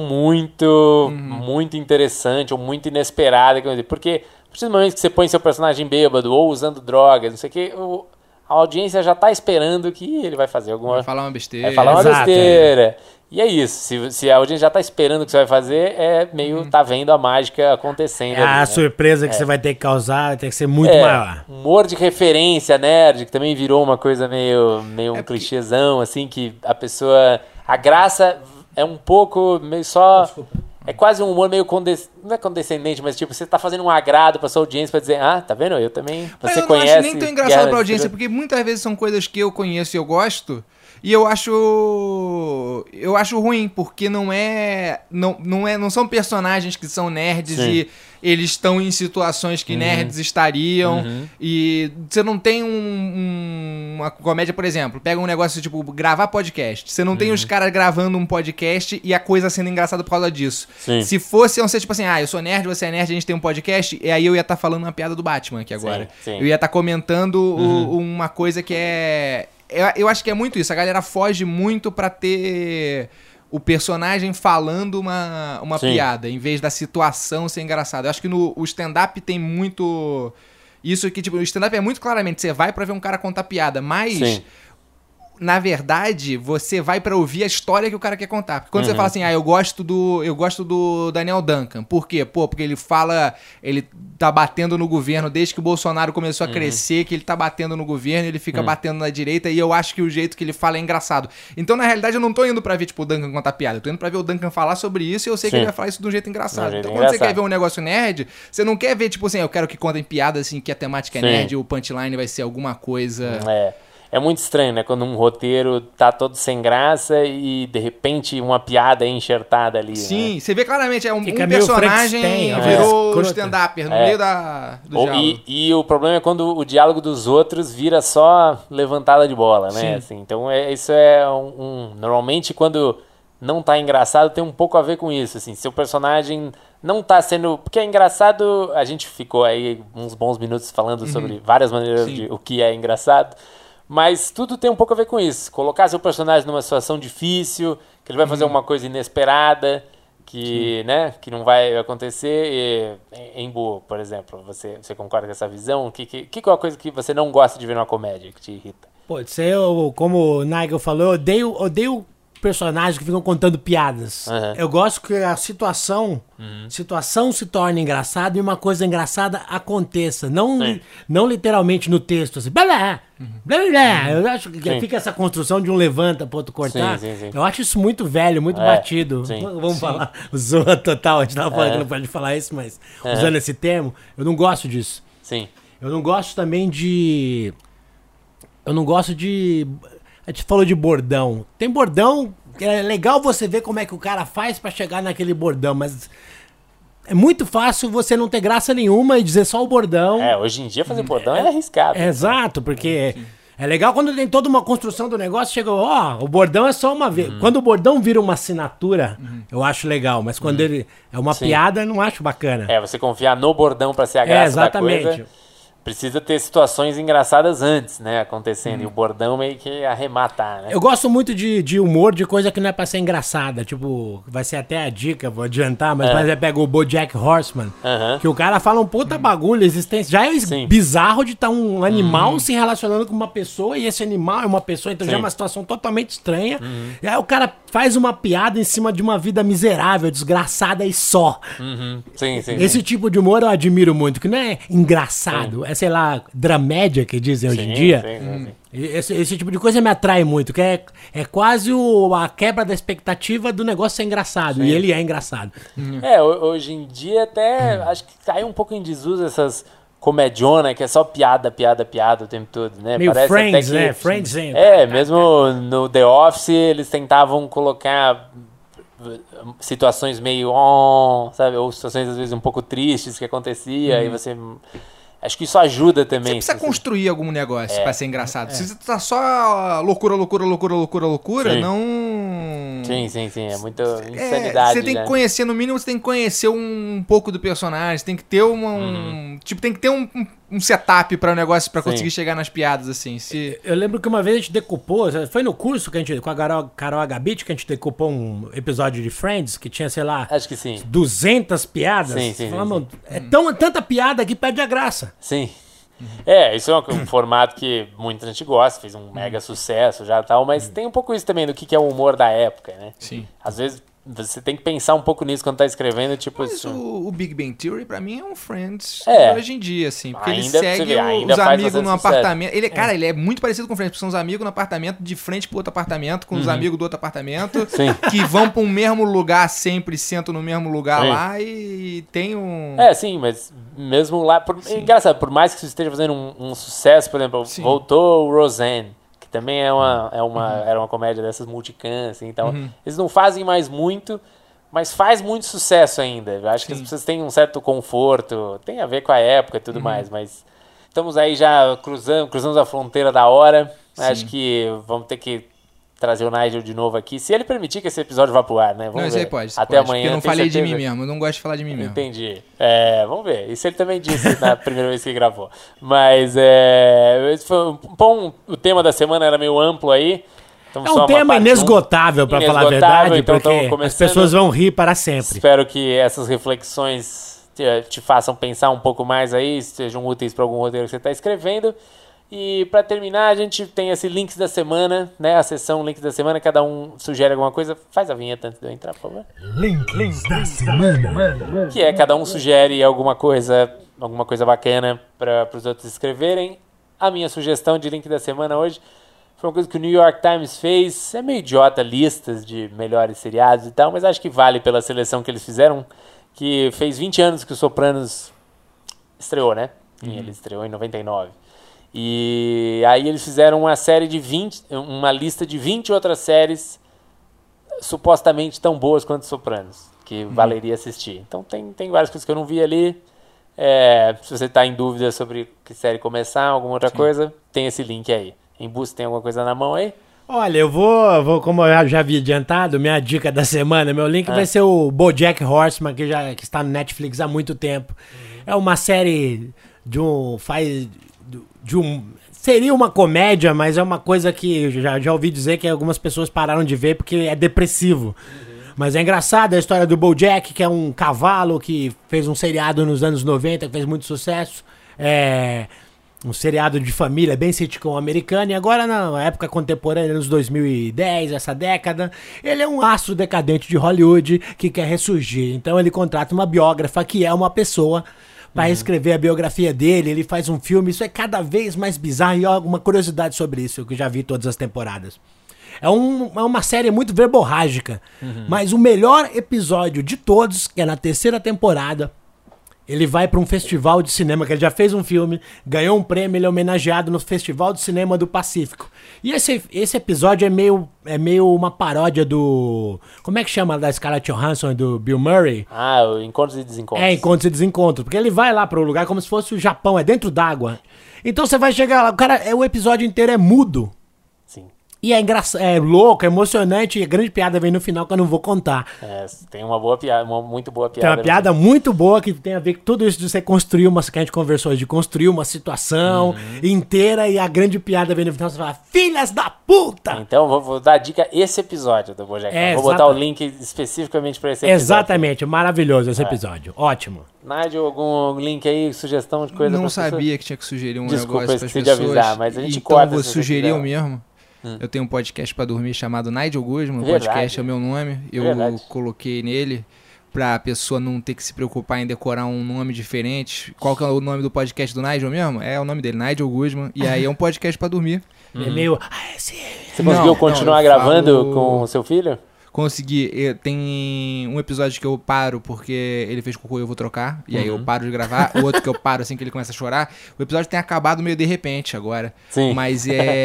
A: muito interessante ou muito inesperada. Porque a partir do momento que você põe seu personagem bêbado ou usando drogas, não sei o que, a audiência já tá esperando que ele vai fazer alguma...
C: Vai falar uma besteira.
A: Vai falar uma
B: Exato,
A: besteira. E é isso. Se a audiência já tá esperando o que você vai fazer, meio tá vendo a mágica acontecendo.
B: A
A: né?
B: surpresa que você vai ter que causar tem que ser muito maior.
A: Humor de referência nerd, que também virou uma coisa meio um clichêzão, assim, que a pessoa... A graça é um pouco meio só...
B: Desculpa.
A: É quase um humor meio não é condescendente, mas tipo, você tá fazendo um agrado pra sua audiência pra dizer, tá vendo? Eu também,
C: Mas
A: você
C: eu não
A: conhece...
C: acho nem tão engraçado pra audiência, porque muitas vezes são coisas que eu conheço e eu gosto, e eu acho ruim, porque não são personagens que são nerds e eles estão em situações que nerds estariam, e você não tem uma comédia, por exemplo, pega um negócio tipo gravar podcast, você não tem os caras gravando um podcast e a coisa sendo engraçada por causa disso.
A: Sim.
C: Se fosse, iam ser tipo assim, eu sou nerd, você é nerd, a gente tem um podcast, e aí eu ia estar falando uma piada do Batman aqui agora.
A: Sim.
C: Eu ia estar comentando uma coisa que é... Eu acho que é muito isso, a galera foge muito pra ter o personagem falando uma piada, em vez da situação ser engraçada. Eu acho que o stand-up tem muito... Isso que, tipo, o stand-up é muito claramente, você vai pra ver um cara contar piada, mas...
A: Sim.
C: Na verdade, você vai pra ouvir a história que o cara quer contar. Porque quando você fala assim, eu gosto do Daniel Duncan. Por quê? Porque ele tá batendo no governo desde que o Bolsonaro começou a crescer, que ele tá batendo no governo, ele fica batendo na direita, e eu acho que o jeito que ele fala é engraçado. Então, na realidade, eu não tô indo pra ver, tipo, o Duncan contar piada. Eu tô indo pra ver o Duncan falar sobre isso e eu sei que ele vai falar isso de um jeito engraçado. Então, quando você quer ver um negócio nerd, você não quer ver, tipo assim, eu quero que contem piadas, assim, que a temática é nerd, o punchline vai ser alguma coisa...
A: É muito estranho, né? Quando um roteiro tá todo sem graça e, de repente, uma piada é enxertada ali.
C: Sim,
A: né?
C: você vê claramente, um
B: meio
C: personagem
B: Frankenstein,
C: virou stand-upper no meio do diálogo.
A: E o problema é quando o diálogo dos outros vira só levantada de bola, né? Assim, então, isso é normalmente, quando não tá engraçado, tem um pouco a ver com isso. Assim, seu personagem não tá sendo... Porque é engraçado... A gente ficou aí uns bons minutos falando sobre várias maneiras de o que é engraçado. Mas tudo tem um pouco a ver com isso. Colocar seu personagem numa situação difícil, que ele vai fazer uma coisa inesperada, que não vai acontecer. Embu, por exemplo, você concorda com essa visão? Que é uma coisa que você não gosta de ver numa comédia, que te irrita?
B: Pode ser, como o Nigel falou, eu odeio personagens que ficam contando piadas. Eu gosto que a situação se torne engraçada e uma coisa engraçada aconteça. Não literalmente no texto, assim, blá, blá, blá, blá. Eu acho que fica essa construção de um levanta pro outro cortar.
A: Sim.
B: Eu acho isso muito velho, muito batido. Vamos falar, zoa total, a gente tava falando que não pode falar isso, mas usando esse termo, eu não gosto disso.
A: Sim.
B: Eu não gosto também de... Eu não gosto de... A gente falou de bordão. Tem bordão que é legal você ver como é que o cara faz pra chegar naquele bordão, mas é muito fácil você não ter graça nenhuma e dizer só o bordão.
A: Hoje em dia fazer bordão é arriscado.
B: Exato, porque é legal quando tem toda uma construção do negócio, chega, o bordão é só uma vez. Quando o bordão vira uma assinatura, eu acho legal, mas quando ele é uma piada, eu não acho bacana.
A: Você confiar no bordão pra ser a graça
B: exatamente.
A: da coisa. Precisa ter situações engraçadas antes, né, acontecendo. E o bordão meio que arrematar, né?
B: Eu gosto muito de humor, de coisa que não é pra ser engraçada. Tipo, vai ser até a dica, vou adiantar, mas você pega o BoJack Horseman, que o cara fala um puta bagulho, existência. Já é bizarro de estar um animal se relacionando com uma pessoa, e esse animal é uma pessoa, então já é uma situação totalmente estranha. E aí o cara faz uma piada em cima de uma vida miserável, desgraçada e só. Esse tipo de humor eu admiro muito, que não é engraçado, é, sei lá, dramédia que dizem hoje em dia. Esse tipo de coisa me atrai muito, que é quase a quebra da expectativa do negócio ser engraçado, e ele é engraçado.
A: Hoje em dia até acho que caiu um pouco em desuso essas comediona, que é só piada o tempo todo, né?
B: Meio
A: parece
B: Friends,
A: até que,
B: né? Friends,
A: mesmo no The Office eles tentavam colocar situações meio sabe, ou situações às vezes um pouco tristes que acontecia, e você... Acho que isso ajuda também.
C: Você precisa construir algum negócio pra ser engraçado. Se você tá só loucura, não...
A: Sim. É muita insanidade.
C: Você tem que conhecer, no mínimo, você tem que conhecer um pouco do personagem. Tem que ter tem que ter um setup para o negócio para conseguir chegar nas piadas, assim.
B: Eu lembro que uma vez a gente decupou, foi no curso que a gente, com a Carol Agabit, que a gente decupou um episódio de Friends, que tinha, sei lá,
A: acho que sim,
B: 200 piadas.
A: Sim.
B: Tanta piada que perde a graça.
A: Sim. Isso é um formato que muita gente gosta, fez um mega sucesso já e tal, mas tem um pouco isso também do que é o humor da época, né?
C: Sim.
A: Às vezes você tem que pensar um pouco nisso quando tá escrevendo, tipo...
C: Mas o Big Bang Theory, pra mim, é um Friends hoje em dia, assim. Porque
A: ainda,
C: ele segue os amigos no apartamento. Cara, ele é muito parecido com o Friends, porque são os amigos no apartamento, de frente pro outro apartamento, com os amigos do outro apartamento, que vão pra um mesmo lugar sempre, sentam no mesmo lugar lá e tem um...
A: sim, mas mesmo lá... Engraçado, por mais que isso esteja fazendo um sucesso, por exemplo, voltou o Roseanne, também era uma comédia dessas multicam, assim, então eles não fazem mais muito, mas faz muito sucesso ainda. Eu acho que as pessoas têm um certo conforto, tem a ver com a época e tudo mais, mas estamos aí já cruzamos a fronteira da hora. Acho que vamos ter que trazer o Nigel de novo aqui, se ele permitir que esse episódio vá pro ar, né? Vamos ver.
C: Isso aí pode.
A: Até amanhã.
C: Porque eu não falei de mim mesmo, eu não gosto de falar de mim mesmo.
A: Entendi. Vamos ver. Isso ele também disse na primeira vez que gravou. Mas esse foi o tema da semana era meio amplo aí. Então,
B: é um tema inesgotável, para falar a verdade,
A: então
B: porque as pessoas vão rir para sempre.
A: Espero que essas reflexões te façam pensar um pouco mais aí, sejam úteis para algum roteiro que você está escrevendo. E para terminar, a gente tem esse Links da Semana, né? A sessão Links da Semana, cada um sugere alguma coisa. Faz a vinheta antes de eu entrar, por favor.
D: Links da Semana.
A: Que é, cada um sugere alguma coisa bacana para os outros escreverem. A minha sugestão de Link da Semana hoje foi uma coisa que o New York Times fez. É meio idiota, listas de melhores seriados e tal, mas acho que vale pela seleção que eles fizeram, que fez 20 anos que o Sopranos estreou, né? Ele estreou em 99. E aí eles fizeram uma lista de 20 outras séries supostamente tão boas quanto Sopranos, que valeria assistir. Então tem várias coisas que eu não vi ali. Se você está em dúvida sobre que série começar, alguma outra coisa, tem esse link aí. Em busca, tem alguma coisa na mão aí?
B: Olha, eu vou como eu já havia adiantado, minha dica da semana, meu link vai ser o BoJack Horseman, que está no Netflix há muito tempo. É uma série seria uma comédia, mas é uma coisa que já ouvi dizer que algumas pessoas pararam de ver porque é depressivo. Mas é engraçado a história do BoJack, que é um cavalo que fez um seriado nos anos 90, que fez muito sucesso. um seriado de família, bem sitcom americano, e agora na época contemporânea, nos 2010, essa década, ele é um astro decadente de Hollywood que quer ressurgir. Então ele contrata uma biógrafa que é uma pessoa para escrever a biografia dele, ele faz um filme, isso é cada vez mais bizarro, e alguma curiosidade sobre isso, que eu já vi todas as temporadas. É uma série muito verborrágica, mas o melhor episódio de todos, que é na 3ª temporada, ele vai para um festival de cinema, que ele já fez um filme, ganhou um prêmio, ele é homenageado no Festival de Cinema do Pacífico. E esse episódio é meio uma paródia do... Como é que chama? Da Scarlett Johansson e do Bill Murray?
A: Ah, o Encontros e Desencontros.
B: É, Encontros e Desencontros. Porque ele vai lá para o lugar como se fosse o Japão, é dentro d'água. Então você vai chegar lá, o episódio inteiro é mudo.
A: Sim.
B: E é engraçado, é louco, é emocionante, e a grande piada vem no final que eu não vou contar.
A: Tem uma boa piada, uma muito boa piada.
B: Tem uma piada muito boa que tem a ver com tudo isso de você construir que a gente conversou, de construir uma situação inteira, e a grande piada vem no final, você fala, filhas da puta!
A: Então, vou dar a dica, esse episódio do Bojack. Vou botar o link especificamente para esse episódio.
B: Exatamente, maravilhoso esse episódio, ótimo.
A: Nigel, algum link aí, sugestão de coisa?
C: Não sabia que tinha que sugerir um negócio para as pessoas.
A: Avisar, mas a gente
C: então
A: corta.
C: Vou sugerir eu mesmo. Eu tenho um podcast pra dormir chamado Nigel Guzman. O podcast é o meu nome. Eu coloquei nele pra pessoa não ter que se preocupar em decorar um nome diferente. Qual que é o nome do podcast do Nigel mesmo? É o nome dele, Nigel Guzman. E aí é um podcast pra dormir.
B: É meio...
A: Você conseguiu continuar gravando com o seu filho?
C: Consegui. Tem um episódio que eu paro porque ele fez cocô e eu vou trocar. E aí eu paro de gravar. O outro que eu paro assim que ele começa a chorar. O episódio tem acabado meio de repente agora.
A: Sim.
C: Mas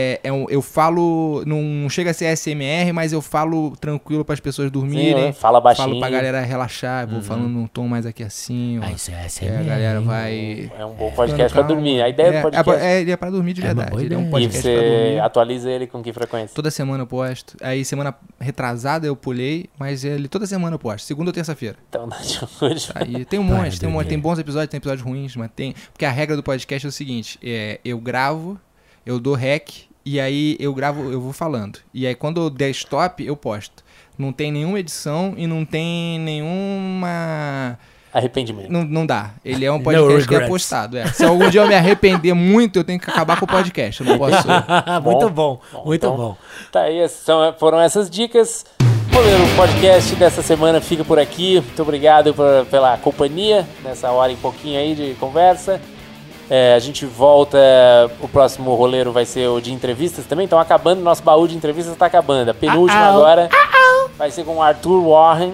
C: eu falo... Não chega a ser ASMR, mas eu falo tranquilo para as pessoas dormirem.
A: Sim, fala baixinho.
C: Falo pra galera relaxar. Vou falando num tom mais aqui assim. Ó.
B: Isso é ASMR.
C: A galera vai...
A: É um bom podcast pra dormir. A ideia do podcast...
C: Ele é pra dormir de verdade. Ele é um
A: E
C: podcast pra
A: você
C: dormir.
A: atualiza ele com que frequência?
C: Toda semana eu posto. Aí semana retrasada eu pulei, mas ele toda semana eu posto. Segunda ou terça-feira.
A: Então, Nigel Guzman.
C: Aí tem um monte, tem bons episódios, tem episódios ruins, mas tem... Porque a regra do podcast é o seguinte, eu gravo, eu dou rec, e aí eu gravo, eu vou falando. E aí quando eu der stop, eu posto. Não tem nenhuma edição e não tem nenhuma...
A: Arrependimento.
C: Não dá. Ele é um podcast que é postado. Se algum dia eu me arrepender muito, eu tenho que acabar com o podcast. Eu não posso...
B: Muito bom, muito
A: então,
B: bom.
A: Tá aí, foram essas dicas. O podcast dessa semana fica por aqui. Muito obrigado pela companhia nessa hora e pouquinho aí de conversa. A gente volta, o próximo roleiro vai ser o de entrevistas também. Então acabando, nosso baú de entrevistas está acabando. A penúltima agora vai ser com o Arthur Warren,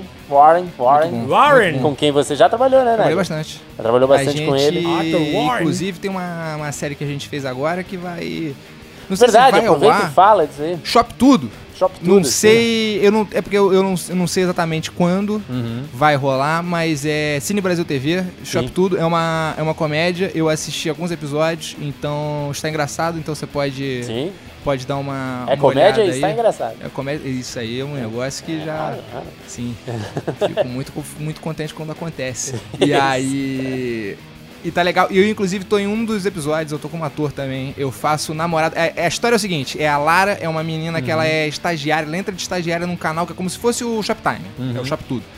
A: com quem você já trabalhou, né,
C: Trabalhei bastante.
A: Já trabalhou bastante com ele.
C: Inclusive tem uma série que a gente fez agora que vai... Não
A: sei Verdade,
C: se vai
A: aproveita
C: ao ar.
A: E fala disso aí.
C: Shop Tudo.
A: Não
C: sei, é porque eu não sei exatamente quando vai rolar, mas é Cine Brasil TV, Shop Tudo, é uma comédia, eu assisti alguns episódios, então está engraçado, então você pode dar uma
A: comédia
C: e
A: está engraçado.
C: É comédia, isso aí é um negócio que já... Sim, fico muito contente quando acontece. E aí... E tá legal. E eu, inclusive, tô em um dos episódios, eu tô como ator também. Eu faço namorado. A história é o seguinte: a Lara é uma menina que ela é estagiária, ela entra de estagiária num canal que é como se fosse o Shoptime. É o Shop Tudo.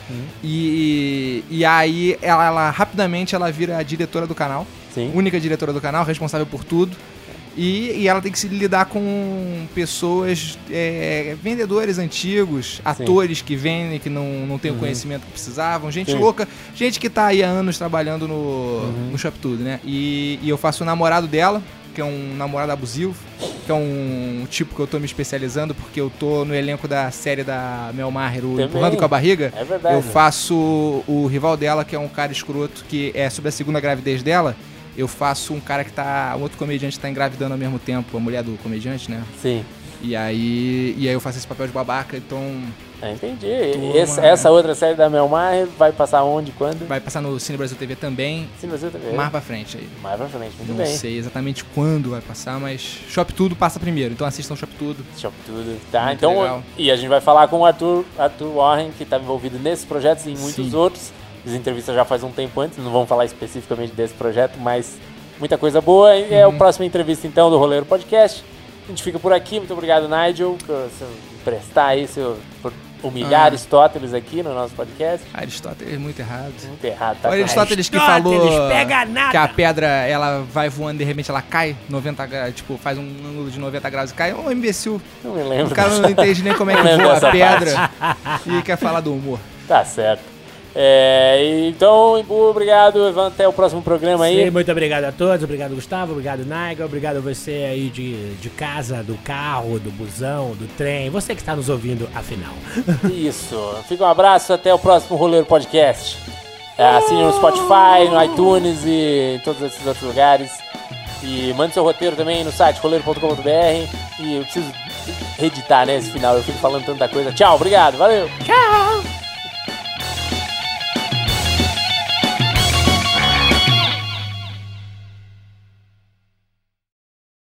C: E aí, ela rapidamente ela vira a diretora do canal.
A: Sim.
C: Única diretora do canal, responsável por tudo. E ela tem que se lidar com pessoas, vendedores antigos, atores que vendem, que não tem o conhecimento que precisavam, gente louca, gente que tá aí há anos trabalhando no Shop Tudo, né? E eu faço o namorado dela, que é um namorado abusivo, que é um tipo que eu tô me especializando, porque eu tô no elenco da série da Mel Maher, o Empurrando com a Barriga.
A: É verdade.
C: Eu faço o rival dela, que é um cara escroto, que é sobre a segunda gravidez dela. Eu faço um cara que um outro comediante que tá engravidando ao mesmo tempo, a mulher do comediante, né?
A: Sim.
C: E aí eu faço esse papel de babaca, então...
A: Entendi. Essa outra série da Mel Maher vai passar onde, quando?
C: Vai passar no Cine Brasil TV também.
A: Cine Brasil TV.
C: Mais pra frente aí.
A: Mais pra frente, muito
C: não
A: bem.
C: Não sei exatamente quando vai passar, mas Shop Tudo passa primeiro, então assistam Shop Tudo.
A: Shop Tudo. Tá,
C: muito
A: então...
C: legal.
A: E a gente vai falar com o Arthur Warren, que tá envolvido nesses projetos e em muitos outros. As entrevistas já faz um tempo antes, não vamos falar especificamente desse projeto, mas muita coisa boa. E é a próxima entrevista, então, do Roleiro Podcast. A gente fica por aqui. Muito obrigado, Nigel, por emprestar aí por humilhar Aristóteles aqui no nosso podcast.
C: Aristóteles, muito errado.
A: Muito errado, tá?
C: Olha, Aristóteles que
B: Aristóteles,
C: falou
B: pega nada.
C: que a pedra, ela vai voando e de repente ela cai 90 graus, tipo, faz um ângulo de 90 graus e cai. É um imbecil.
A: Não me lembro.
C: O cara não entende nem como é que
A: Não lembro
C: voa
A: dessa
C: a pedra e quer falar do humor.
A: Tá certo. Então, Imbu, obrigado. Vamos até o próximo programa aí.
B: Sim, muito obrigado a todos. Obrigado, Gustavo. Obrigado, Naiga. Obrigado a você aí de casa, do carro, do busão, do trem. Você que está nos ouvindo, afinal.
A: Isso. Fica um abraço. Até o próximo Roleiro Podcast. Assine no Spotify, no iTunes e em todos esses outros lugares. E mande seu roteiro também no site roleiro.com.br. E eu preciso reeditar, né, esse final. Eu fico falando tanta coisa. Tchau, obrigado. Valeu.
B: Tchau.